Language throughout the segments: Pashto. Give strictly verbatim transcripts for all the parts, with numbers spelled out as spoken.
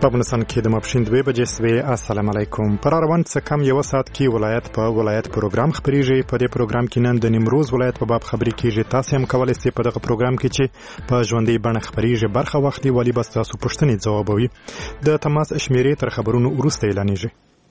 په افغانستان کې د ماپښین دوه بجې سوې. السلام علیکم. پر روان څه کم یو ساعت کې ولایت په ولایت پروګرام خبريږي. په دې پروګرام کې نن د نیمروز ولایت په باب خبري کیږي. تاسو هم کولای شئ په دغه پروګرام کې چې په ژوندۍ بڼه خبريږي برخه واخلي. والی بس تاسو پوښتنې ځوابوي. د تماس شمیرې تر خبرونو وروسته اعلانېږي.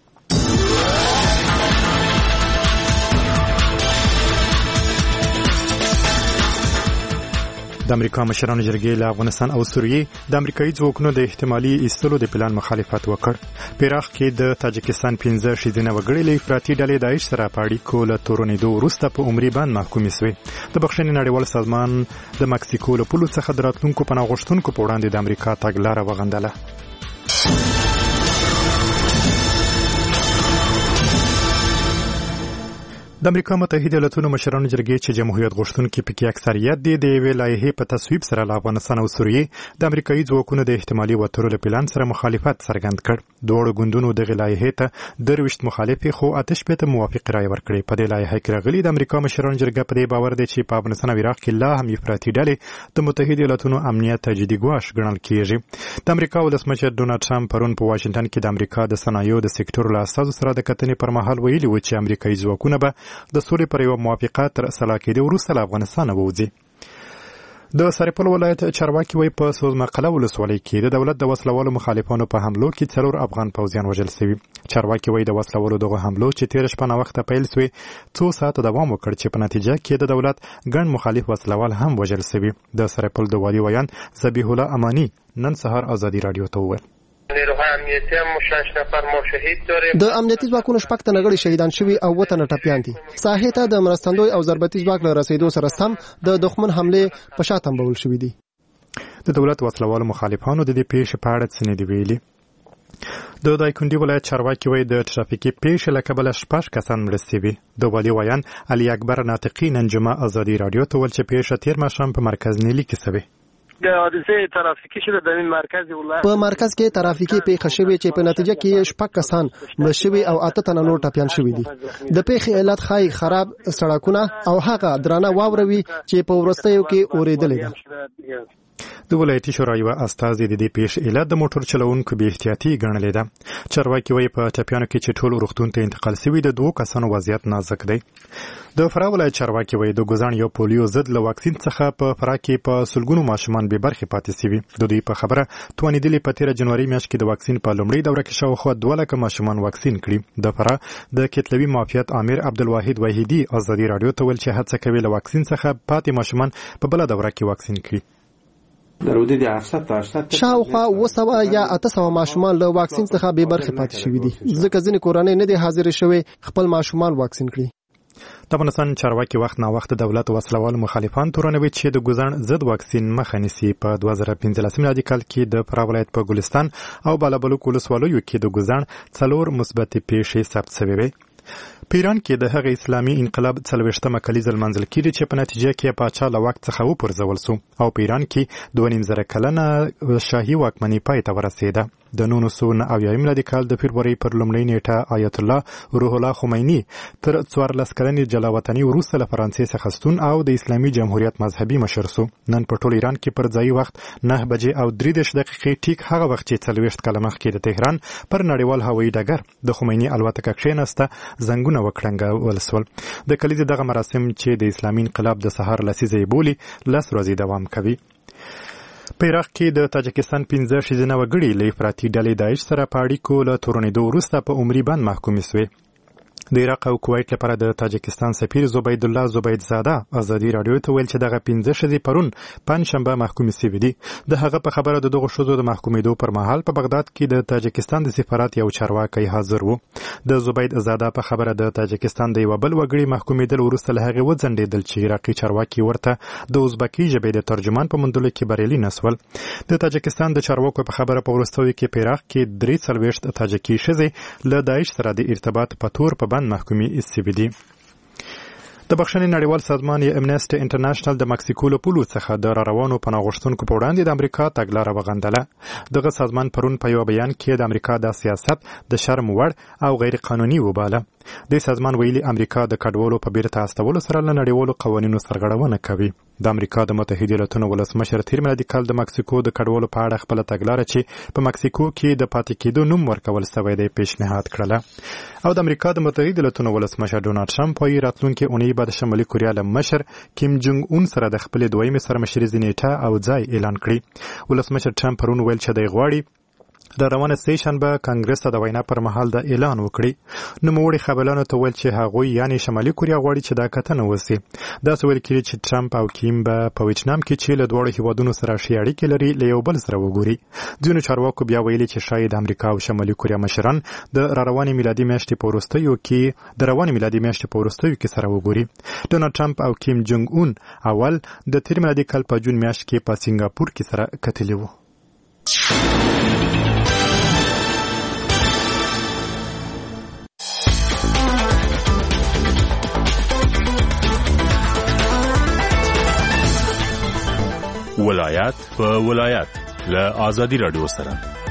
د امریکا مشرانو جرګې له افغانستان او سوریې د امریکایي ځواکونو د احتمالي ایستلو د پلان مخالفت وکړ. پیراخ کې د تاجکستان پنځه ښځینه وګړي له افراطي ډلې داعش سره په اړیکو له تورنېدو وروسته په عمري بند محکومې شوې. د بخښنې نړیوال سازمان د مکسیکو له پولو څخه د راتلونکو پناه غوښتونکو په وړاندې د امریکا تګلاره وغندله. د امریکا متحده ایالاتونو مشرانو جرګې چې جمهوریت غوښتونکي پکې اکثریت دي د یوې لایحې په تصویب سره له افغانستان او سوریې د امریکایي ځواکونو د احتمالي وتلو له پلان سره مخالفت څرګند کړ. دواړو ګوندونو دغه لایحې ته درویشت مخالف خو آتش پته موافق رائے ورکړي. په دې لایحه کې راغلي د امریکا مشرانو جرګه په دې باور دي چې په افغانستان او عراق کې لا هم افراطي ډلې د متحده ایالاتونو امنیت ته جدي ګواښ ګڼل کیږي. د امریکا ولسمشر ډونالډ ټرمپ پرون په واشنگټن کې د امریکا د صنایعو د سکتور له استازو سره د کتنې پر مهال ویلي و چې امریکایي ځواکونه به د سولې پر یو موافقه تر سلا کېدو وروسته له افغانستانه ووځي. د سرپل ولایت چارواکي وایي په سوزمقله ولسوالۍ کې د دولت د وسلوالو مخالفانو په حملو کې څلور افغان پوځیان وژل شوي. چارواکي وایي د وسلوالو دغه حملو چې تېره شپه ناوخته پیل شوې څو ساعته دوام وکړ چې په نتیجه کې د دولت ګڼ مخالف وسلوال هم وژل شوي. د سرپل د والي ویان ذبیح الله امانی نن سهار ازادي رادیو ته وویل نیروهای امنیتی هم شش نفر ما شهید داریم. د امنیتي ځواکونو شپږ تنه غړي شهیدان شوي او اووه تنه ټپیان دي. ساحې ته د مرستندوی او ضربتي ځواک له رسیدو سره سم د دښمن حملې په شا تنبول شوي دي. د دولت وسلوالو مخالفانو د دې پیښې په اړه څه نه دي ویلي. د دایکنډي ولایت چارواکي وایي د ترافیکي پیښې له کبله شپږ کسان مړه شوي. د والي ویان علي اکبر ناطقي نن جمعه ازادي رادیو ته ویل چې پیښه تېر ماښام په مرکز نیلي کې شوې. د حادثه ترافیکی شوه د مرکز ولایت په مرکز کې ترافیکي پیښه شوې چې په نتیجه کې شپږ کسان مړه شوي او اته تنه نور ټپیان شوي دي. د پیښې علت ښایي خراب سړکونه او هغه درانه واوروي چې په وروستیو کې اورېدلې ده. د ولایتي شورا یوه استازي د دې پیښې علت د موټر چلوونکو بې احتیاطي ګڼلې ده. چارواکي وایي په ټپیانو کې چې ټول روغتون ته انتقال شوي د دوو کسانو وضعیت نازک دی. د فراه ولایت چارواکي وایي د ګوزان یو پولیو ضد له واکسین څخه په فراه کې په سلګونو ماشومان بې برخې پاتې شوي. د دوی په خبره توانېدلي په تېره جنوري میاشت کې د واکسین په لومړۍ دوره کې شاوخوا دوه لکه ماشومان واکسین کړي. د فراه د کتلوي معافیت امیر عبدالواحد وحیدي ازادي رادیو ته ویل چې هڅه کوي له واکسین څخه پاتې ماشومان په بله دوره کې واکسین کړي. در حدود هشتصد تا هشتاد شاوخوا اوه سوه یا اته سوه ماشومان له واکسین څخه بې برخې پاتې شوي دي. ځکه ځینې کورنۍ نه دي حاضرې شوې خپل ماشومان واکسین کړي. د افغانستان چارواکي وخت نا وخت دولت وسلوال مخالفان تورنوي چې د ګوزان ضد واکسین مخه نیسي. په دوه زره پنځلسم میلادي کال کې د فراه ولایت په ګلستان او بالابلوک ولسوالیو کې د ګوزان څلور مثبتې پیښې ثبت شوې وې. په ایران کې د هغه اسلامي انقلاب څلوېښتمه کلیزه لمانځل کېږي چې په نتیجه کې پاچا له واک څخه وپرځول شو او په ایران کې دوه نیم زره کلنه شاهي واکمني پای ته ورسېده. د نولس سوه نهه اویایم میلادي کال د فبرورۍ پر لومړۍ نیټه آیت الله روح الله خمیني تر څوارلس کلنې جلا وطني وروسته له فرانسې څخه ستون او د اسلامي جمهوریت مذهبي مشر شو. نن په ټول ایران کې پر ځایي وخت نهه بجې او درې دېرش دقیقې ټیک هغه وخت چې څلوېښت کاله مخکې د تهران پر نړیوال هوایي ډګر د خمیني الوتکه کښېناسته زنګونه وکړنګول شول. د کلیزې دغه مراسم چې د اسلامي انقلاب د سهار لسیزه یې بولي لس ورځې دوام کوي. په عراق کې د تاجکستان پنځه ښځینه وګړي له افراطي ډلې داعش سره په اړیکو له تورنېدو وروسته په عمري بند محکومې شوې. د عراق او کویت لپاره د تاجکستان سفیر زبید الله زبید زاده ازادي رادیو ته ویل چې دغه پنځه ښځې پرون پنجشنبه محکومې شوي دي. د هغه په خبره د دغو ښځو د محکومېدو پر مهال په بغداد کې د تاجکستان د سفارت یو چارواکی حاضر و. د زبید زاده په خبره د تاجکستان د یو بل وګړي محکومېدل وروسته له هغې وځنډېدل چې عراقي چارواکي ورته د ازبکي ژبې د ترجمان په موندلو کې بریالي نه شول. د تاجکستان د چارواکو په خبره په وروستیو کې په عراق کې درې څلوېښت تاجکي ښځې له داعش سره د ارتباط په تور په بند محکومې شوي دي. د بخښنې نړیوال سازمان یې امنیسټي انټرنیشنل د مکسیکو له پولو څخه د راروانو پناه غوښتونکو په وړاندې د امریکا تګلاره وغندله. دغه سازمان پرون په یو بیان کې د امریکا دا سیاست د شرم وړ او غیر قانوني وباله. د سازمان ویلي امریکا د کډوالو په بیرته استولو سره له نړیوالو قوانینو سرغړونه کوي. د امریکا د متحده ایالاتونو ولسمشر تیر میلادي کال د مکسیکو د کډوالو په اړه خپل تګلارې چې په مکسیکو کې د پاتې کېدو نوم ورکول شوی دی پیشنهاد کړله. او د امریکا د متحده ایالاتونو ولسمشر ډونالد ټرمپ وايي راتلونکي اونۍ به د شمالي کوریا له مشر کیم جونګ اون سره د خپل دویمې سرمشري نیټه او ځای اعلان کړی. ولسمشر ټرمپ پرون ویل چې د غواړي د روانه سه شنبه کانګرس ته د وینا پر مهال د اعلان وکړي. نو موړي خبرانو ته ویل چې هغه یعنی شمالي کوریا غواړي چې دا کتنه وسی. دا سوال کړي چې ټرمپ او کیم به په ویتنام کې چې له دوه هیوادونو سره شي اړیکې لري له یو بل سره وګوري. ځینو چارواکو بیا ویلي چې شاید امریکا او شمالي کوریا مشران د رواني میلادي میاشتې په وروستیو کې د رواني میلادي میاشتې په وروستیو کې سره وګوري. ډونالد ټرمپ او کیم جونګ اون اول د تیر میلادي کال په جون میاشت کې په سنگاپور کې سره کتلي وو. ولایت په ولایت له آزادی رادیو سره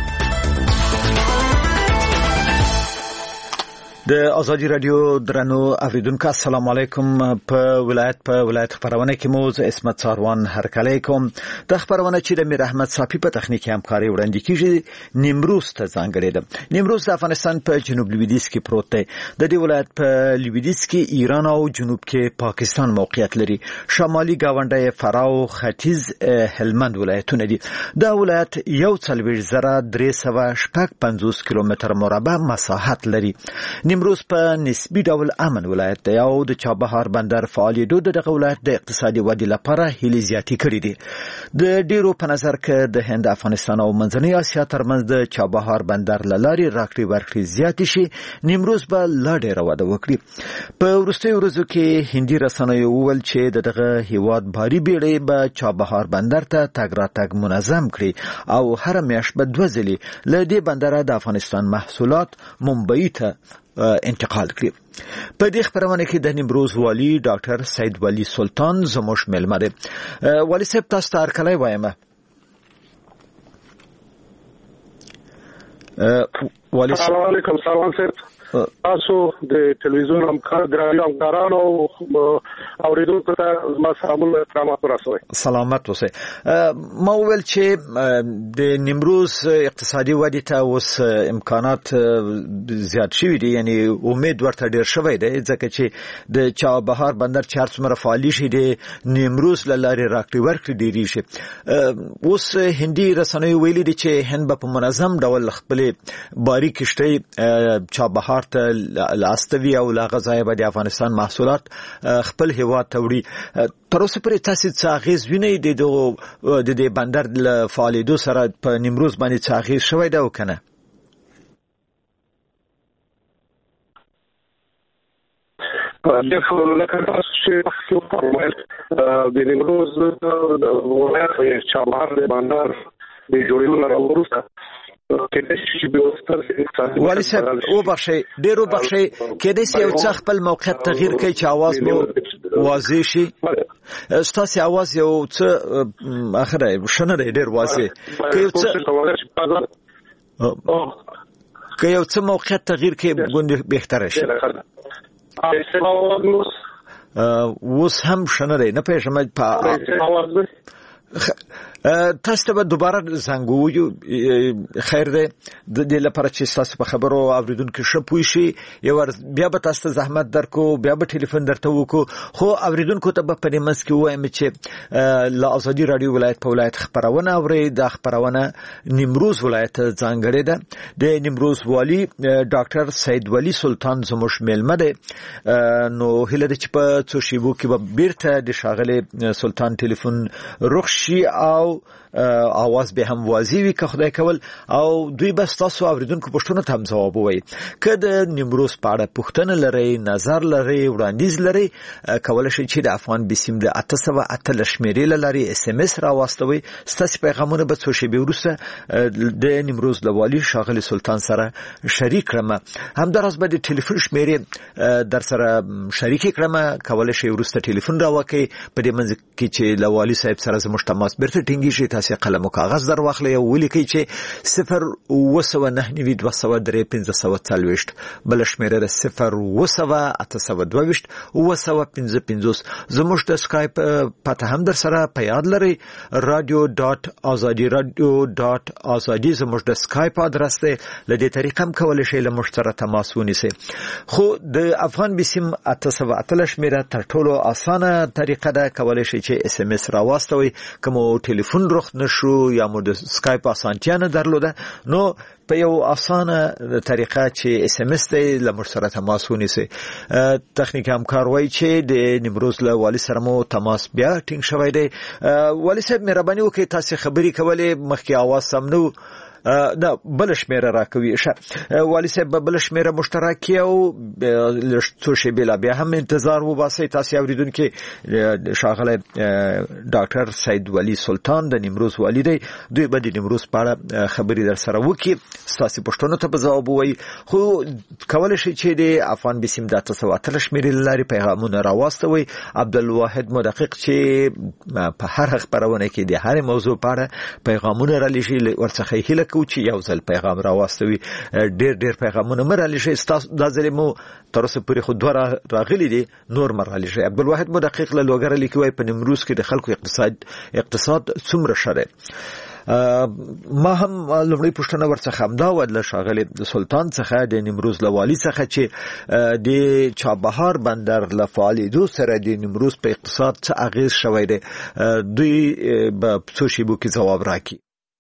د آزادی رادیو درنو اوریدونکو السلام علیکم. په ولایت په ولایت خبرونه کې موز اسمت ساروان هرکلی کوم. د خبرونه چې د میر احمد صافی په تخنیکی همکاري وړاندې کیږي نیمروز ته ځانګړی ده. نیمروز د افغانستان په جنوب لویدیځ کې پروت دی. د دې ولایت په لویدیځ کې ایران او جنوب کې پاکستان موقعیت لري. شمالي گاونډي فراه او ختیځ هلمند ولایتونه دي. دا ولایت یو څلوېښت زره درې سوه شپږ پنځوس کیلومتر مربع مساحت لري. نیمروز په نسبی ډول امن ولایت دی او د چابهار بندر فعالیدو د دغه ولایت د اقتصادي ودې لپاره هلې زیاتې کړې دي. د ډیرو په نظر کې د هند افغانستان او منځنۍ اسیا ترمنځ د چابهار بندر لاري راکړې ورکړې زیاتې شي نیمروز به لا ډیره وده وکړي. په وروستیو ورځو کې هندي رسنیو وویل چې دغه هیواد باري بیړۍ به چابهار بندر ته تګ راتګ منظم کړي او هر میاشت به دوه ځلې له دې بندره د افغانستان محصولات ممبئی ته انتقال کړي. په دې خبرونه کې د نیمروز والی ډاکټر سید ولی سلطان زموږ ملمه دی. والی صاحب تاسو ته هرکلی وایم. والی السلام علیکم. سلام صاحب. تاسو د ټلویزیون همکار ګرانو همکارانو اوریدونکو ته زما سلامونه احترامات ورسوي. سلامت اوسئ. ما ویل چې د نیمروز اقتصادي ودې ته اوس امکانات زیات شوي دي، یعنی امید ورته ډیر شوی دی ځکه چې د چابهار بندر چې هر څومره فعالي شي د نیمروز له لارې راکړې ورکړې ډیرې شي. اوس هندي رسنیو ویلي دي چې هند به په منظم ډول خپلې باري کښتۍ چابهار لاستوي او لا غذای به د افغانستان محصولات خپل هیواد ته وړي. تر اوسه پورې تاسو څه اغیز وینئ د دې بندر له فعالیدو سره په نیمروز باندې څه اغیز شوی دی او کنه؟ دغه لکه تاسو چې تاسو فرمایل د نیمروز ولایت چابهار بندر د جوړولو نه وروسته والی صاحب او بخشي ډیرو بخشي کېدای شي یو څه خپل موقعیت تغییر کوي چې आवाज مو واضح شي. ستاسو आवाज یو څه اخره شنه ډیر واضح کوي څه که یو څه موقعیت تغییر کوي ګوند بهتره شي. اوس هم شنه نه پېژنم په تاسو ته دوباره زنګ وویو خیر دی د دې لپاره چې تاسو په خبرو اوریدونکو ښه پوه شي. یو بیا به تاسو زحمت درکو بیا به ټلیفون درته وکړو خو اوریدونکو ته به په دې منځ کې وایم چې له آزادي رادیو ولایت په ولایت خبرونه اوري. د خبرونه نیمروز ولایت ځانګړې ده. د نیمروز والی ډاکټر سید ولی سلطان زموږ ملمه دی. نو هله د چې په څو شیبو کې به بیرته د شاغله سلطان ټلیفون رخ شي او आवाज به هم واضح وي که خدای کول او دوی بس تاسو اوریدونکو پښتنو ته هم جواب وایي. که د نیمروز په اړه پوښتنه لري، نظر لري، وړاندیز لري، کولای شئ چې د افغان بسیم د اته سوه اته لشمیرې لري اس ام اس راواستوي. ستاسو پیغامونه به څو شېبې وروسته د نیمروز د والی شاغلی سلطان سره شریک کړم. همداراز به د ټلیفون شمیرې در سره شریک کړم. کولای شئ وروسته ټلیفون راوکړئ په دې منځ کې چې د والی صاحب سره زموږ تماس بیرته ټینګیږي. تاسو تاسو قلم او کاغذ در واخلئ او ولیکئ چې صفر وسو نه نیوي دوه سوه درې پنځه سوه څلوېښت بل شمیره ده صفر وسو اته سوه دوه ویشت اوه سوه پنځه پنځوس. زموږ د سکایپ پته هم در سره په یاد لرئ رادیو ډاټ ازادي رادیو ډاټ ازادي زموږ د سکایپ ادرس دی. له دې طریقې هم کولی شئ له موږ سره تماس ونیسئ. خو د افغان بسیم اته سوه اتلس شمیره تر ټولو اسانه طریقه ده. کولی شئ چې اس ام اس راواستوئ. که مو ټلیفون رخ نشو یا مو د سکایپ اسانتیا نه درلوده نو په یو اسانه طریقه چې اس ام اس دی له موږ سره تماس ونیسئ. تخنیک همکار وایي چې د نیمروز له والي سره مو تماس بیا ټینګ شوی دی. والي صاحب مهرباني وکړئ تاسو خبرې کولې مخکې اواز سم نه نه بل شمیره راکوي. والي صاحب بل شمیره مشترکه او څو شی بلا بیا هم انتظار وباسئ. تاسو اوریدونکو شاغله ډاکټر سید ولی سلطان د نیمروز والي دی. دوی به د نیمروز په اړه خبرې در سره وکړي تاسو پښتنو ته په ځواب وایي. خو کولای شي چې د افغان بسیم د اته سوه اتلس شمیرې لاري پیغامونه راواستوي. عبدالواحد مدقق چې په هر خبرونه کې د هر موضوع په اړه پیغامونه را لېږي ورڅخه هیله کو چې یو ځل پیغام راواستوي. ډېر ډېر پیغامونه مرالي شي تاسو د ځلې مو تر اوسه پورې خو دوه راغلي دي نور مرالي شي. عبدالواحد مدقق له لوګر لیکوي په نیمروز کې د خلکو اقتصاد اقتصاد څومره شره. ما هم لومړی پوښتنه ورڅخه همدا ودله شاغلی سلطان څخه د نیمروز له والي څخه چې د چابهار بندر له فعالیدو سره د نیمروز په اقتصاد څه اغیز شوی دی. دوی په څو شیبو کې ځواب راکړي.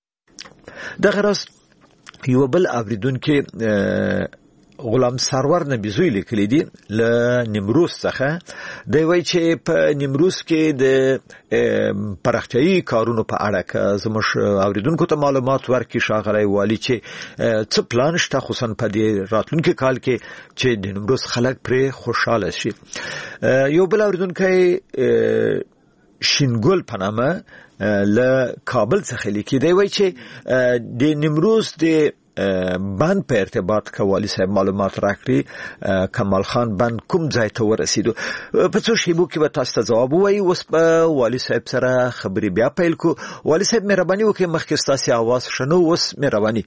دغه راز یو بل اوریدونکو غلام سرور نبیزوی لیکلی دی له نیمروز څخه. دی وایي چې په نیمروز کې د پراختیایي کارونو په اړه که زموږ اوریدونکو ته معلومات ورکړي شاغلی والي چې څه پلان شته خصوصا په دې راتلونکي کال کې چې د نیمروز خلک پرې خوشحاله شي. یو بل اوریدونکی شینګل پنامه له کابل څخه لیکي. دی وایي چې د نیمروز د بند په ارتباط کوالي صاحب معلومات راکړي. کمال خان بند کوم ځای ته ورسېدو په څو شیبو کې به تاسو ته ځواب ووایي. اوس په والي صاحب سره خبرې بیا پیل کو. والي صاحب مهرباني وکړئ مخکې ستاسو اواز شنو اوس مهرباني.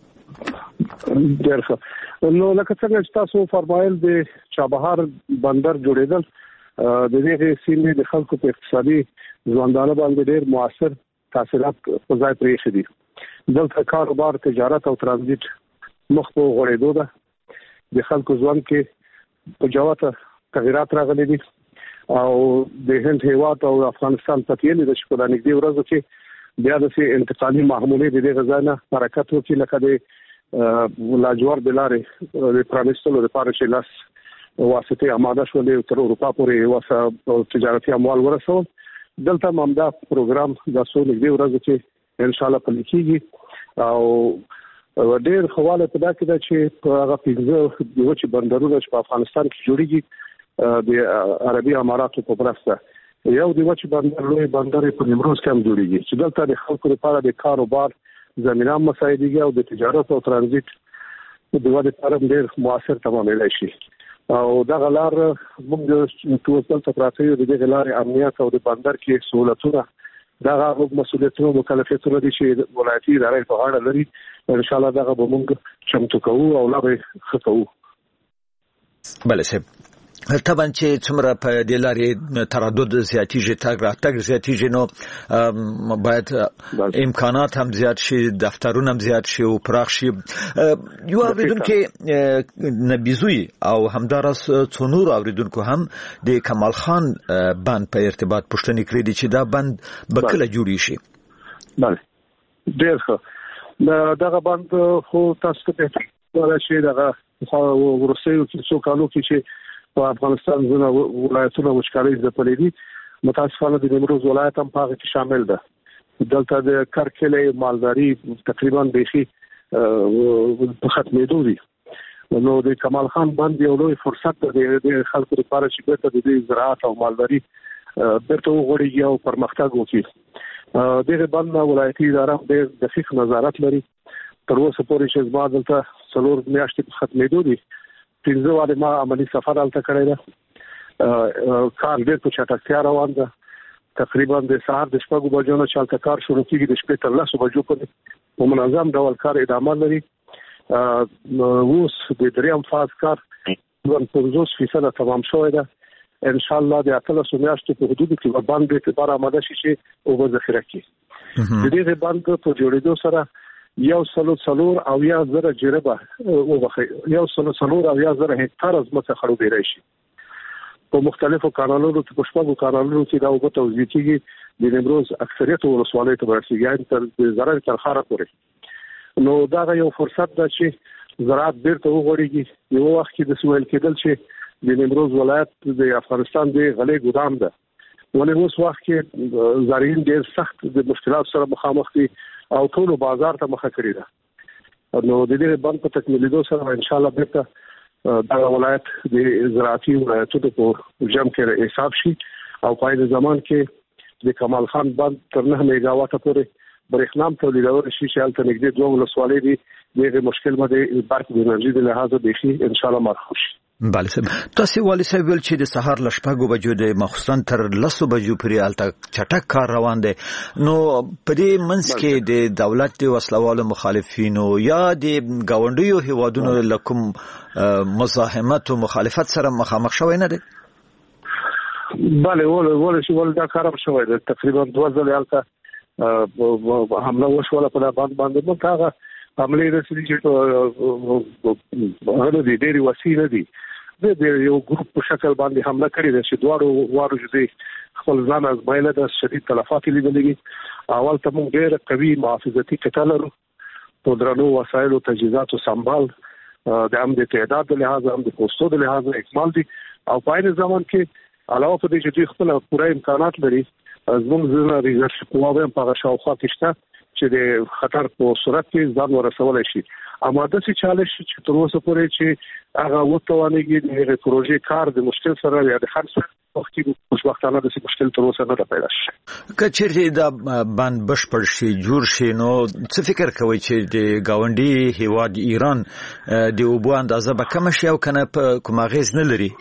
ډېر ښه. نو لکه څنګه چې تاسو فرمایل د چابهار بندر جوړېدل د دې سیمې د خلکو په اقتصادي ژوندانه باندې ډېر موثر تاثیرات په ځای پرېښي دي. دلته کاروبار تجارت او ترانزیت مخ په غوړېدو ده. د خلکو ژوند کې په جوته تغیرات راغلي دي او د هند هیواد او افغانستان په تیلي د شپږ نږدې ورځو کې بیا د انتقالي معاملې د دې غزانه حرکت وکړي لکه د لاجوار د لارې د پرانیستلو لپاره چې لاس واسطه آماده شولې تر اروپا پورې واسه تجارتي اموال ورسول. دلته ممدا پروګرام د څو نږدې ورځو کې ان شاء الله پلي کیږي او ډېر خواله په دا کې ده چې په هغه پنځه د وچې بندرونو چې په افغانستان کې جوړیږي د عربي اماراتو په مرسته یو د وچې بندر لوی بندر په نیمروز کې هم جوړیږي چې دلته د خلکو لپاره د کاروبار زمينه مساعدېږي او د تجارت او ترانزیت د ودې لپاره ډېر موثر تمامېدای شي. او دا غلار موږ چې ټول څه پراته یو د دې غلار امنیت او د بندر کې سہولتونه دا غو مسؤلیتونو مکلفیتونه دي چې ولایتي ادارې په غاړه لري. ان شاء الله دا به موږ چمتو کوو او لا به خطو. بله سه طبعا چې څومره په دې لارې تردد زیاتیږي تګ راتګ زیاتیږي نو باید امکانات هم زیات شي دفترونه هم زیات شي او پراخ شي. یو اوریدونکو نبیزوی او همدارس څو نور اوریدونکو هم د کمال خان بند په ارتباط پوښتنه کړې دي چې دا بند به کله جوړ شي. بله ډېر ښه. دغه بند خو تاسو ته وایي چې دغه ورسېو چې څو کالو کې چې په افغانستان زونه ولایتونه وشکاري ځپلې دي. متاسفانه د نیمروز ولایت هم په هغه کې شامل ده. دلته د کرکلې مالداري تقریبا بيخي په ختمېدو دي. نو د کمال خان باندې یو لوی فرصت دی د خلکو لپاره چې بیرته د زراعت او مالداري بیرته وغوړي او پرمختګ وکړي. دغه باندې ولایتي اداره د دقیق نظارت لري. تر اوسه پورې چې زما دلته څلور میاشتې په ختمېدو دي. پنځه واره ما عملی سفر الته کړی ده. کار ډېر په چټکتیا روان ده. تقریبا د سهار د شپږو بجو نه چالت کار شروع کیږي د شپې تر لسو بجو پورې په منظم ډول کار ادامه لري. اوس د دریم فاز کار په پنځوس فیصد تمام شوی ده. ان شاء الله د اتلسو میاشتو په حدود کې به باندې اعتبار آماده شي چې او ذخیره کړي. د دې باندې په جوړېدو سره یو سلو څلور او یا زره جربه او بخي یو سلو څلور او یا زره هکتار ځمکه خړوبې راشي. په مختلفو کانالونو کې په شپږو کانالونو کې دا اوبه توزیع کیږي. د نیمروز اکثریت ولسوالۍ ته ورسیږي تر زرن تر خاره پورې. نو دا یو فرصت ده چې زراعت بیرته وغوړيږي. یو وخت کې د سویل کېدل چې د نیمروز ولایت د افغانستان د غلې ګودام ده. ولې اوس وخت کې زارین ډېر سخت د مشکلات سره مخامخ دي او ټول بازار ته مخه کړی ده. نو د دې باندې په تکمیلیدو سره ان شاء الله بیرته دا ولایت د زراعتي ولایتونو په جمع کې حساب شي او په دې زمان کې د کمال خان باندې تر نه میگاواټه پورې برېښنا تولیدول شي چې البته نږدې دوه ولسوالۍ دي. دغه مشکل باندې برق د انرژي د لحاظه به شي ان شاء الله مرحوم شي. بله سم تاسو والی صاحب ویل چې د سهار ل شپږو بجو د مخصوصن تر لسو بجو پورې الته چټک کار روان دی. نو په دې منځ کې د دولت د وسلوالو مخالفینو یا د گاونډیو هیوادونو لکم مزاحمت او مخالفت سره مخامخ شوی نه دی؟ بله ول ول شي ول دا کار شوی دی. تقریبا دوه ځله الته حمله وشوله په باندې باندې نو هغه حمله رسېږي چې هغه د ډېری وسیله دي د یو ګروپ په شکل باندې حمله کړې ده چې دواړو وارو چې خپل ځان از بایله د شدید تلفات لیدلې. اول ته موږ ډېر قوي محافظتي کټه لرو په درنو وسایلو تجهیزاتو سمبال د هم د تعداد له لحاظه هم د پوسټو د لحاظه اکمال دي او په این زمان کې علاوه په دې چې دوی خپل پوره امکانات لري زموږ زنه ریزرچ قواوې په شاوخوا کې شته چې د خطر په صورت کې ځان ورسولای شي. اما د څه چالش چې تر اوسه پورې چې هغه وتوانېږي د پروژې کار د مشکل سره یا د خرڅ وخت کې خوشبختانه د مشکل تر اوسه نه پیدا شي. کچېرې دا باندې بشپړ شي جوړ شي نو څه فکر کوي چې د گاونډي هیواد ایران د اوبو اندازه به کم شي او کنه په کوم غیز نه لري؟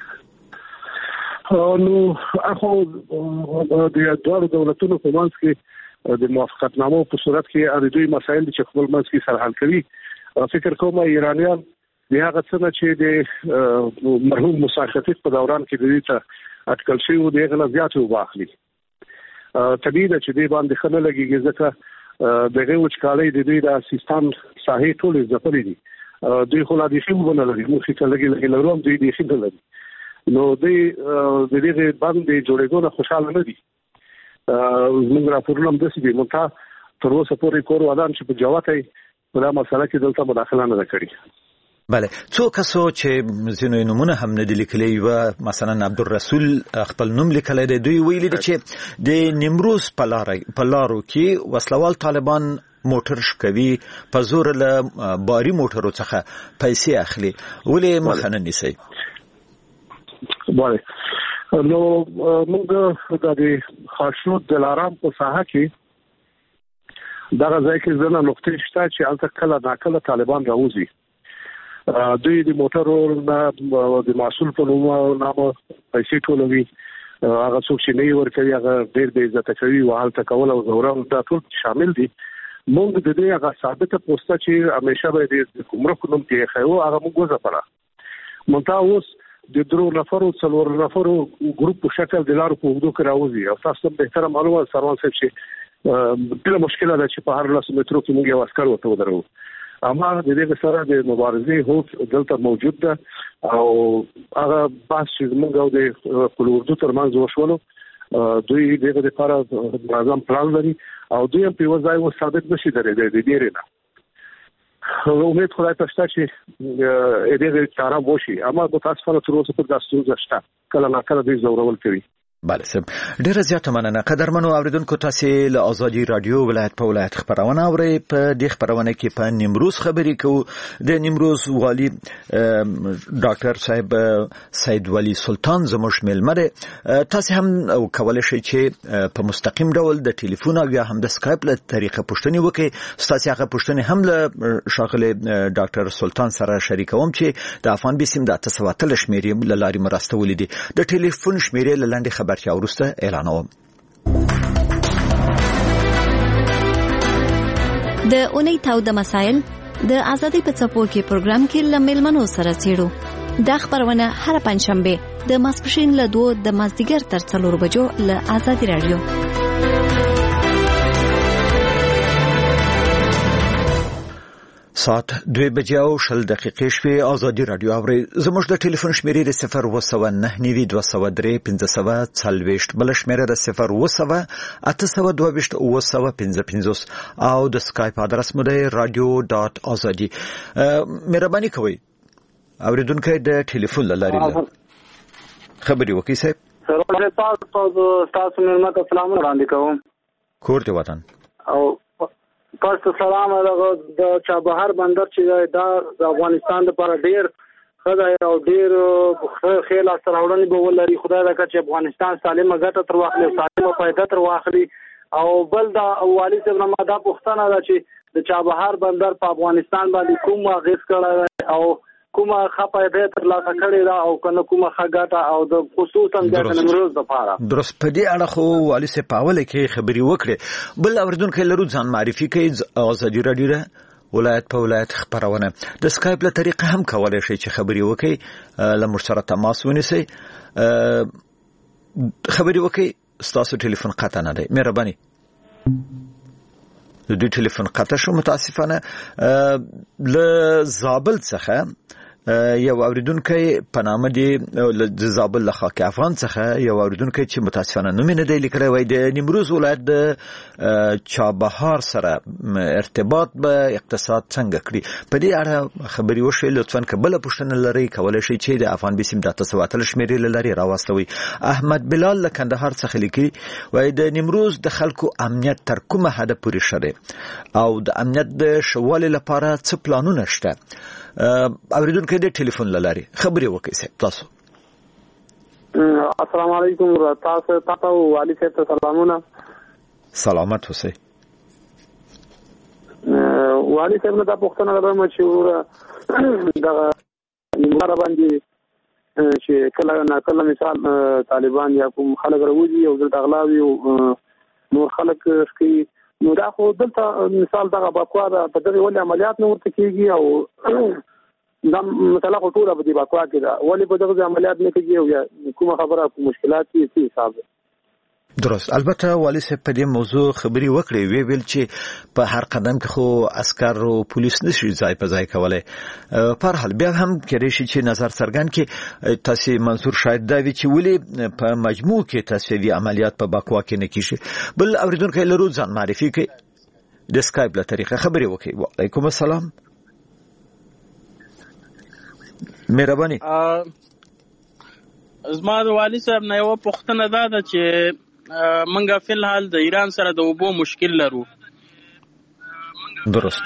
نو اخو د دوه دولتونو په منځ کې د موافقتنامو په صورت کې اړ دوی مسایل چې خپل منځ کې سره حل کوي. فکر کوم ایرانیان د هغه څه چې د مرحوم موسی خطیب په دوران کې د دې ته اټکل شي او دغه زیات وباخلي. طبیعي ده چې د باندې خنه لګيږي ځکه دغه وچکالۍ د دې د سیستم صحیح ټول ځپلې دي. دوی خو لا دي شی وبنه لري مو چې لګي لګي لروم دوی دي شي لري. نو دوی د دې باندې جوړېدو نه خوشاله نه دي. زموږ راپورونه هم داسې دي مونږ تر اوسه پورې کور ودان چې په جواتې په دا مسله کې دلته مداخله نه کړې. بله څو کسو چې ځینو نومونه هم نه دي لیکلي و مثلا عبدالرسول خپل نوم لیکلی دی دوی ویلي دي چې د نیمروز په لارو کې وسلوال طالبان موټر شکوي په زور له باري موټرو څخه پیسې اخلي ولې مخه نه نیسي؟ بله نو موږ د خاشود دلارام په ساحه کې دغه ځای کې ځنه نقطې شته چې الته کله ناکله طالبان راوځي. دوی د موټرو د مسؤل په نامه پیسې ټولوي. هغه څوک چې نه ورکوي هغه ډېر بې عزته کوي او هلته کول او زوران دا ټول شامل دي. موږ د دې هغه ثابته پوسټه چې همیشه به د ګمرک نوم کې خایو هغه موږ وځپره. مونږ اوس د درو نفرو څلور نفرو ګروپ په شکل د لارو په وګړو کې راوځي او تاسو به تر معلومه سروان صاحب چې ډېر مشکله ده چې په هر لاس مترو کې موږ یو عسكر وته ودرو. اما د دې سره د مبارزې هوڅ دلته موجود ده او هغه بحث چې موږ او د خپل اردو ترمنځ وشولو دوی دغه لپاره نظام پلان لري او دوی هم په وځای و ثابت نشي درې د دې نه. امید خدای ته شته چې دغه کار وشي اما په تاسو سره تر اوسه پر داستو ځشته کله ناکله دوی زورول کوي. بله سم ډیره زیاته مننه. قدرمنو اوریدونکو تاسو له آزادي رادیو ولایت په ولایت خبرونه اورئ. په دې خبرونه کې په نیمروز خبرې کوو. د نیمروز والی ډاکټر صاحب سید ولی سلطان زموږ ملمه دی. تاسو هم کولای شئ چې په مستقیم ډول د ټلیفون او یا هم د سکایپ له طریقه پوښتنه وکړئ. تاسو هغه پوښتنه هم له شاغله ډاکټر سلطان سره شریکوم چې د افغان بسم د تاسو شمیرې له لارې مرسته ولیدي. د ټلیفون شمیرې لاندې خبرچا ورسته اعلانوم. د اونۍ تاوده مسایل د ازادي په څپو کې پروګرام کې لمل منو سره چیرو دا خبرونه هر پنځشنبه د ماسپښین له دوه د مازدیګر تر څلور بجو له ازادي رادیو. ساعت دوه بجې او شل دقیقې شوې. ازادي رادیو اوري. زموږ د ټلیفون شمیرې د صفر و سوه نه نوي دوه سوه درې پنځه سوه څلوېښت، بل شمیره د صفر و سوه اته سوه دوه ویشت اوه سوه پنځه پنځوس او د سکایپ ادرس مو دی رادیو ډاټ ازادي. مهرباني کوئ اوریدونکو د ټلیفون لارې خبري وکړئ. صاحب سره تاسو تاسو مېلمه ته سلام وړاندې کوم. کور ته وطن او تاسو سلام د چابهار بندر چې دا د افغانستان لپاره ډیر خدای او ډیر خیال سره وړاندې به ولري. خدای دا چې افغانستان سالمه ګټه تر واخلي، سالمه فائدہ تر واخلي. او بل دا والي صاحب نه دا پوښتنه ده چې د چابهار بندر په افغانستان باندې کوم اغیز کړی او کومه خپایده تر لاسه کړې ده او کنه کومه خګاټه او د خصوصا د نمروز لپاره. درست په دې اړه خو والي سه پاول کې خبري وکړي. بل اوریدونکو لرو ځان معرفي کوي. ازادي رادیو ده ولایت په ولایت خبرونه د سکایپ له طریقې هم کولای شي چې خبري وکړي، لمر سره تماس ونیسي، خبري وکړي. ستاسو ټلیفون قطع نه دی. مهرباني د دې ټلیفون قطع شو متاسفانه. ل زابل څخه یو اوریدونکو په نامه دی د زابل له خاک افغان څخه یو اوریدونکو چې متاسفانه نوم نه دی لیکلی وای د نیمروز ولایت د چابهار سره ارتباط به اقتصاد څنګه کړي. په دې اړه خبري وشي. لطفا کبل پوښتنه لري کولای شي چې د افغان بیسیم د تاسو واتل شمیرې لري راوستوي. احمد بلال له کندهار څخه لیکي وای د نیمروز د خلکو امنیت تر کومه حد پورې شته او د امنیت د شوالي لپاره څه پلانونه شته. اوریدونکو د ټلیفون لاري خبري وکړئ. تاسو السلام علیکم. تاسو تاسو والي صاحب ته سلامونه. سلامت اوسئ. والي صاحب دا پوښتنه لرم چې دا نمبر باندې چې کله نه کله مثال طالبان یا کوم خلک راوځي او د اغلاوي او نور خلک کوي نو دا خو دلته مثال دغه باکوا په دغه ولې عملیات نه ورته کیږي او دا مثلا خو ټول په دې باکوا کې دا ولې په دغه عملیات نه کیږي او کومه خبره کوم مشکلات دي چې حساب درست. البته والي صاحب په دې موضوع خبري وکړي. وی ویل چې په هر قدم کې خو عسكر او پولیس نشي ځای په ځای کولای. په هر حال بیا هم کېږي چې نظر څرګند کې تاسو منصور شاید دا وی چې ولې په مجموع کې تصفیوي عملیات په باکوا کې نه کیږي. بل اوریدونکو لرو ځان معرفي کوي د سکایپ له طریقې خبري وکړي. وعلیکم السلام. مهرباني. زما د والي صاحب نه یو پوښتنه ده چې منګه فل حال د ایران سره د اوبو مشکل لرو. درست.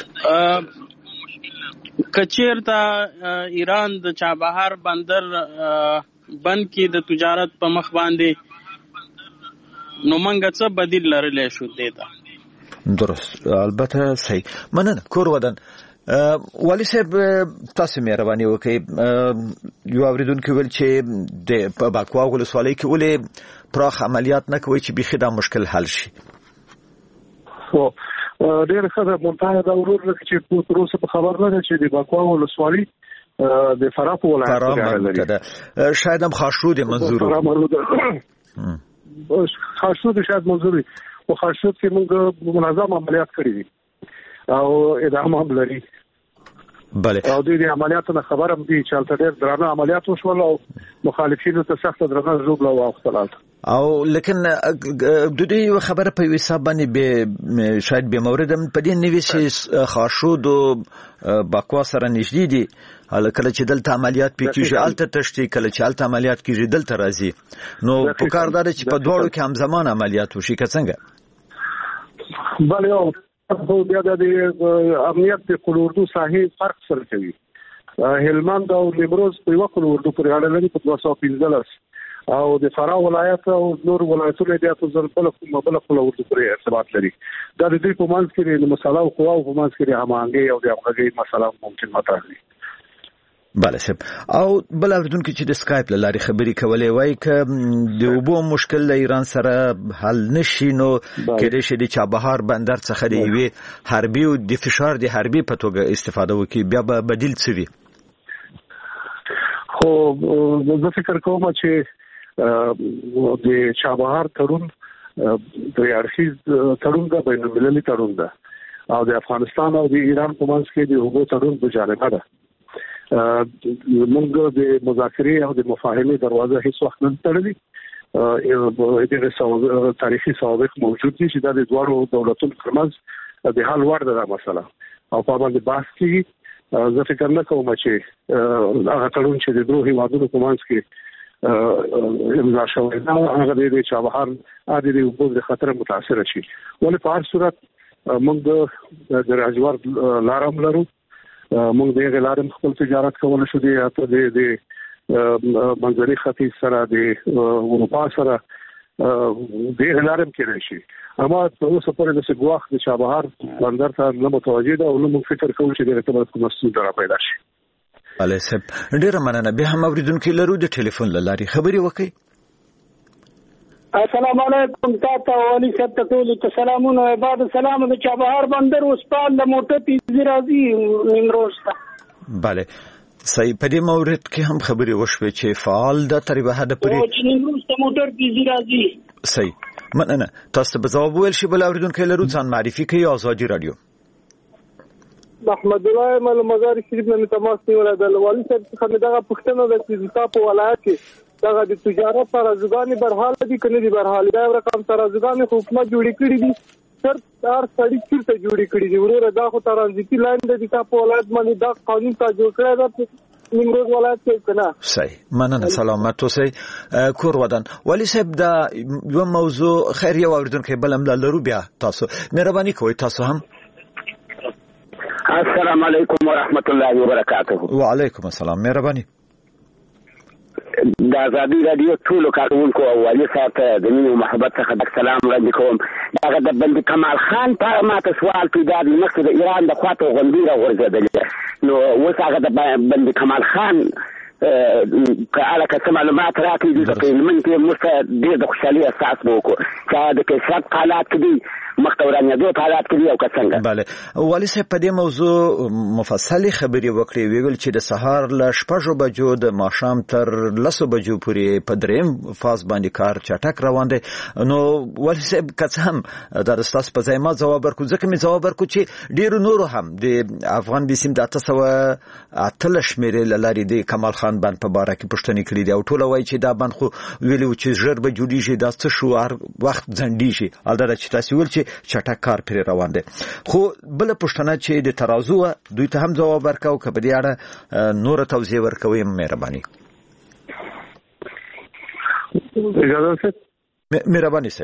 کچیرته ایران د چابهار بندر بند کې د تجارت په مخ باندې نو منګه څه بدیل لرلې شو دیتا. درست. البته صحیح. مننه. کور ودان. والي صاحب تاسو مهرباني وکړئ. یو اوریدونکو ویل چې د باکوا ولسوالۍ کې ولې پراخ عملیات نه کوي چې بيخي دا مشکل حل شي. خو ډېر ښه ده مونږ دا ورور چې په روسه په خبر نه چې د باکوا ولسوالۍ د فراه په ولایت کې ده. شاید هم خاشرود منظور خاشرود شاید منظور او خاشرود کې موږ منظم عملیات کړی دي او ادامه هم لري. بله. او د دې عملیاتو نه خبر هم دي چې البته ډېر درانه عملیات وشول او مخالفینو ته سخت درغه ژوبله واخلل او لیکن د دې خبره په حساب باندې به شاید به مورد په دې نوې چې خاشود او باکوا سره نږدې دي. کله چې دلته عملیات پکېږي الته تشتي، کله چې الته عملیات کېږي دلته راځي. نو په کار دا چې په دوړو کې هم زمان عملیات وشي که څنګه؟ بله او خو بیا د امنیت د قلوردو ساحې فرق سره کوي. هلمند او نیمروز په یو قلوردو پورې اړه لري په دوه سوه پنځلس او د فراه ولایت او نور ولایتونو د تاسو ځل په مبلغ قلوردو پورې ارتباط لري. دا د دې په منځ کې د مسله او قوا او په منځ کې د هماهنګي او د همغږي مسله ممکن مطرح دي. بله سب او بل اوریدونکو چې د سکایپ له لارې خبرې کولې وای ک د اوبو مشکل له ایران سره حل نشي نو کېدای شي د چابهار بندر څخه د یوې حربي او د فشار د حربي په توګه استفاده وکړي بیا به بدیل څه وي خو زه فکر کوم چې د چابهار تړون د اړخیز تړون د بین المللي تړون ده او د افغانستان او د ایران په منځ کې د اوبو تړون په جانبه ده موږ د مذاکرې او د مفاهمې دروازه هیڅ وخت نه تړلې د تاریخي سوابق موجود دي چې د دوه دولتونو ترمنځ د حل وړ ده مسله او په باندې بحث کیږي زه فکر نه کوم چې هغه تړون چې د دوه هیوادونو په منځ کې امضا شوی دا هغه د چابهار عادي د اوبو د خطر متاثر شي ولې په هر صورت موږ د راجوار لارم لرو موږ د غلارم خپل تجارت کول شو دی ته د منځري ختیځ سره د اروپا سره د غلارم کې راشي اما په اوسه پورې د سګواخ د چابهار بندر ته نه متوجه ده او موږ فکر کوو چې د ارتباط کوم مسؤل را پیدا شي. علي صاحب ډیر مننه به هم اوریدونکو لرو د ټلیفون لاري خبري وکي. السلام علیکم تاسو ولي صاحب ته ټول سلامونه بعد سلام د چابهار بندر اوس په د موټر تیزی راځي نیمروز ته. bale صحیح په دې مورد کې هم خبري وشوي چې فعال د تقریبا هدا پرې او چې نیمروز ته موټر تیزی راځي. صحیح مننه تاسو به جواب ویل شي بل اوریدونکو لرو ځان معرفي کوي آزادي رادیو. محمد الله مل مزار شریف نه تماس نیولای د والي صاحب څخه دغه پښتنه د تیزتا په ولایت کې دغه د تجارت ترازوګانی برحال دي کنه دي برحال دا رقم ترازوګانی حکومت جوړی کړی دي تر تر سړی چیرته جوړی کړی دي ورور دا خو ترانزیتي لاین د تاسو په ولایت باندې دا قانون ته جوړ کړی دا نیمروز ولایت کې کنه. صحیح مننه سلامت اوسئ کور ودان والي صاحب دا یو موضوع خیر یو اوریدونکو بلم لرو بیا تاسو مهرباني کوئ تاسو هم. السلام علیکم ورحمت الله وبرکاته. وعلیکم السلام مهرباني. د آزادي رادیو ټول کارونکو او والي صاحب ته د مینې او محبت څخه د سلام وړاندې کوم. هغه د بند کمال خان په ماته سوال پیدا د مخکې د ایران د خواته غونډې راغورځېدلې نو اوس هغه د بند کمال خان که علا که څه معلومات راکړي دي په علمن کې موږ ته ډېر د خوشحالي احساس به وکړو چې د کیفیت په حالات کې دي مخته ورانېدو په حالات کې دي او که څنګه. بله والي صاحب په دې موضوع مفصلې خبرې وکړې ویل چې د سهار له شپږو بجو د ماښام تر لسو بجو پورې په دریم فاز باندې کار چټک روان دی نو والي صاحب که څه هم دا د ستاسو په ځای ما ځواب ورکړو ځکه مې ځواب ورکړو چې ډېرو نورو هم د افغان بیسیم د اته سوه اتلس شمېرې له لارې د کمال خان بند په باره کې پوښتنې کړي دي او ټوله وایي چې دا بند خو ویلي و چې ژر به جوړېږي دا څه شو هر وخت ځنډېږي البته چې تاسو ویل چې چټک کار پرې روان دی خو بله پوښتنه چې د ترازو دوی ته هم ځواب ورکاو که په دې اړه نوره توضیح ورکوئ مهرباني. اجازه صاحب مهرباني صاحب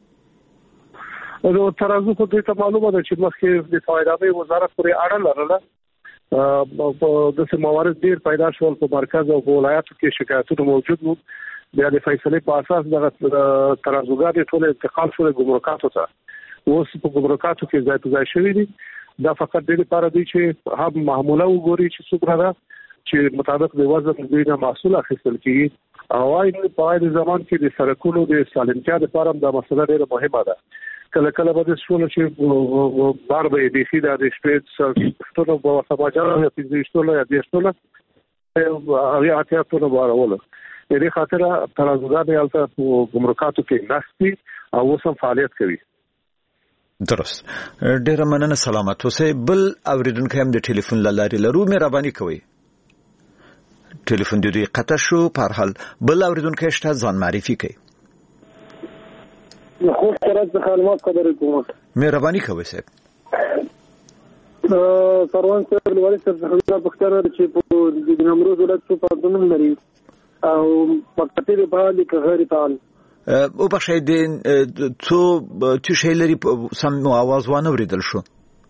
نو ترازو خو دوی ته معلومه ده چې مخکې د فایدابۍ وزارت پورې اړه لرله د څه موارد ډیر پیدا شول په مرکز او په ولایتو کې شکایتونه موجود وو بیا د فیصلې په اساس د ترازوګانې ټول انتقال شول ګمرکاتو ته اوس په ګمرکاتو کې ځای په ځای شوی دي دا فقط د لپاره دی چې هم معامله وګوري چې څومره ده چې مطابق د وزن دوی نه محصول اخیستل کیږي او وايي په هغه ځمان کې د سرکونو د سالمتیا لپاره دا مسله ډیره مهمه ده. کله کله به د شول چې بار به د شي د سپیس ټولو په سماجار یا فزیکټولو یا دیشتولو هغه اتیا ټولو بارولو دې خاطر ترازوګان یالته ګمرکاتو کې نستی او وسم فعالیت کوي. درست ډیره مننه سلامت اوسئ بل اوریدونکو هم د ټلیفون لاري لرو مهرباني کوئ. ټلیفون دې قطع شو په هر حال بل اوریدونکو شته ځان معرفي کوي. خو سره څه معلومات خبرې کوم. مهرباني کوئ صاحب. سروان صاحب والي صاحب څنګه پښتنه چې په د نیمروز ولایت په پاتون لري او پکتې په حالي کې غیر فعال او بخښئ د څو چې شی لري سم आवाज وانه ورېدل شو.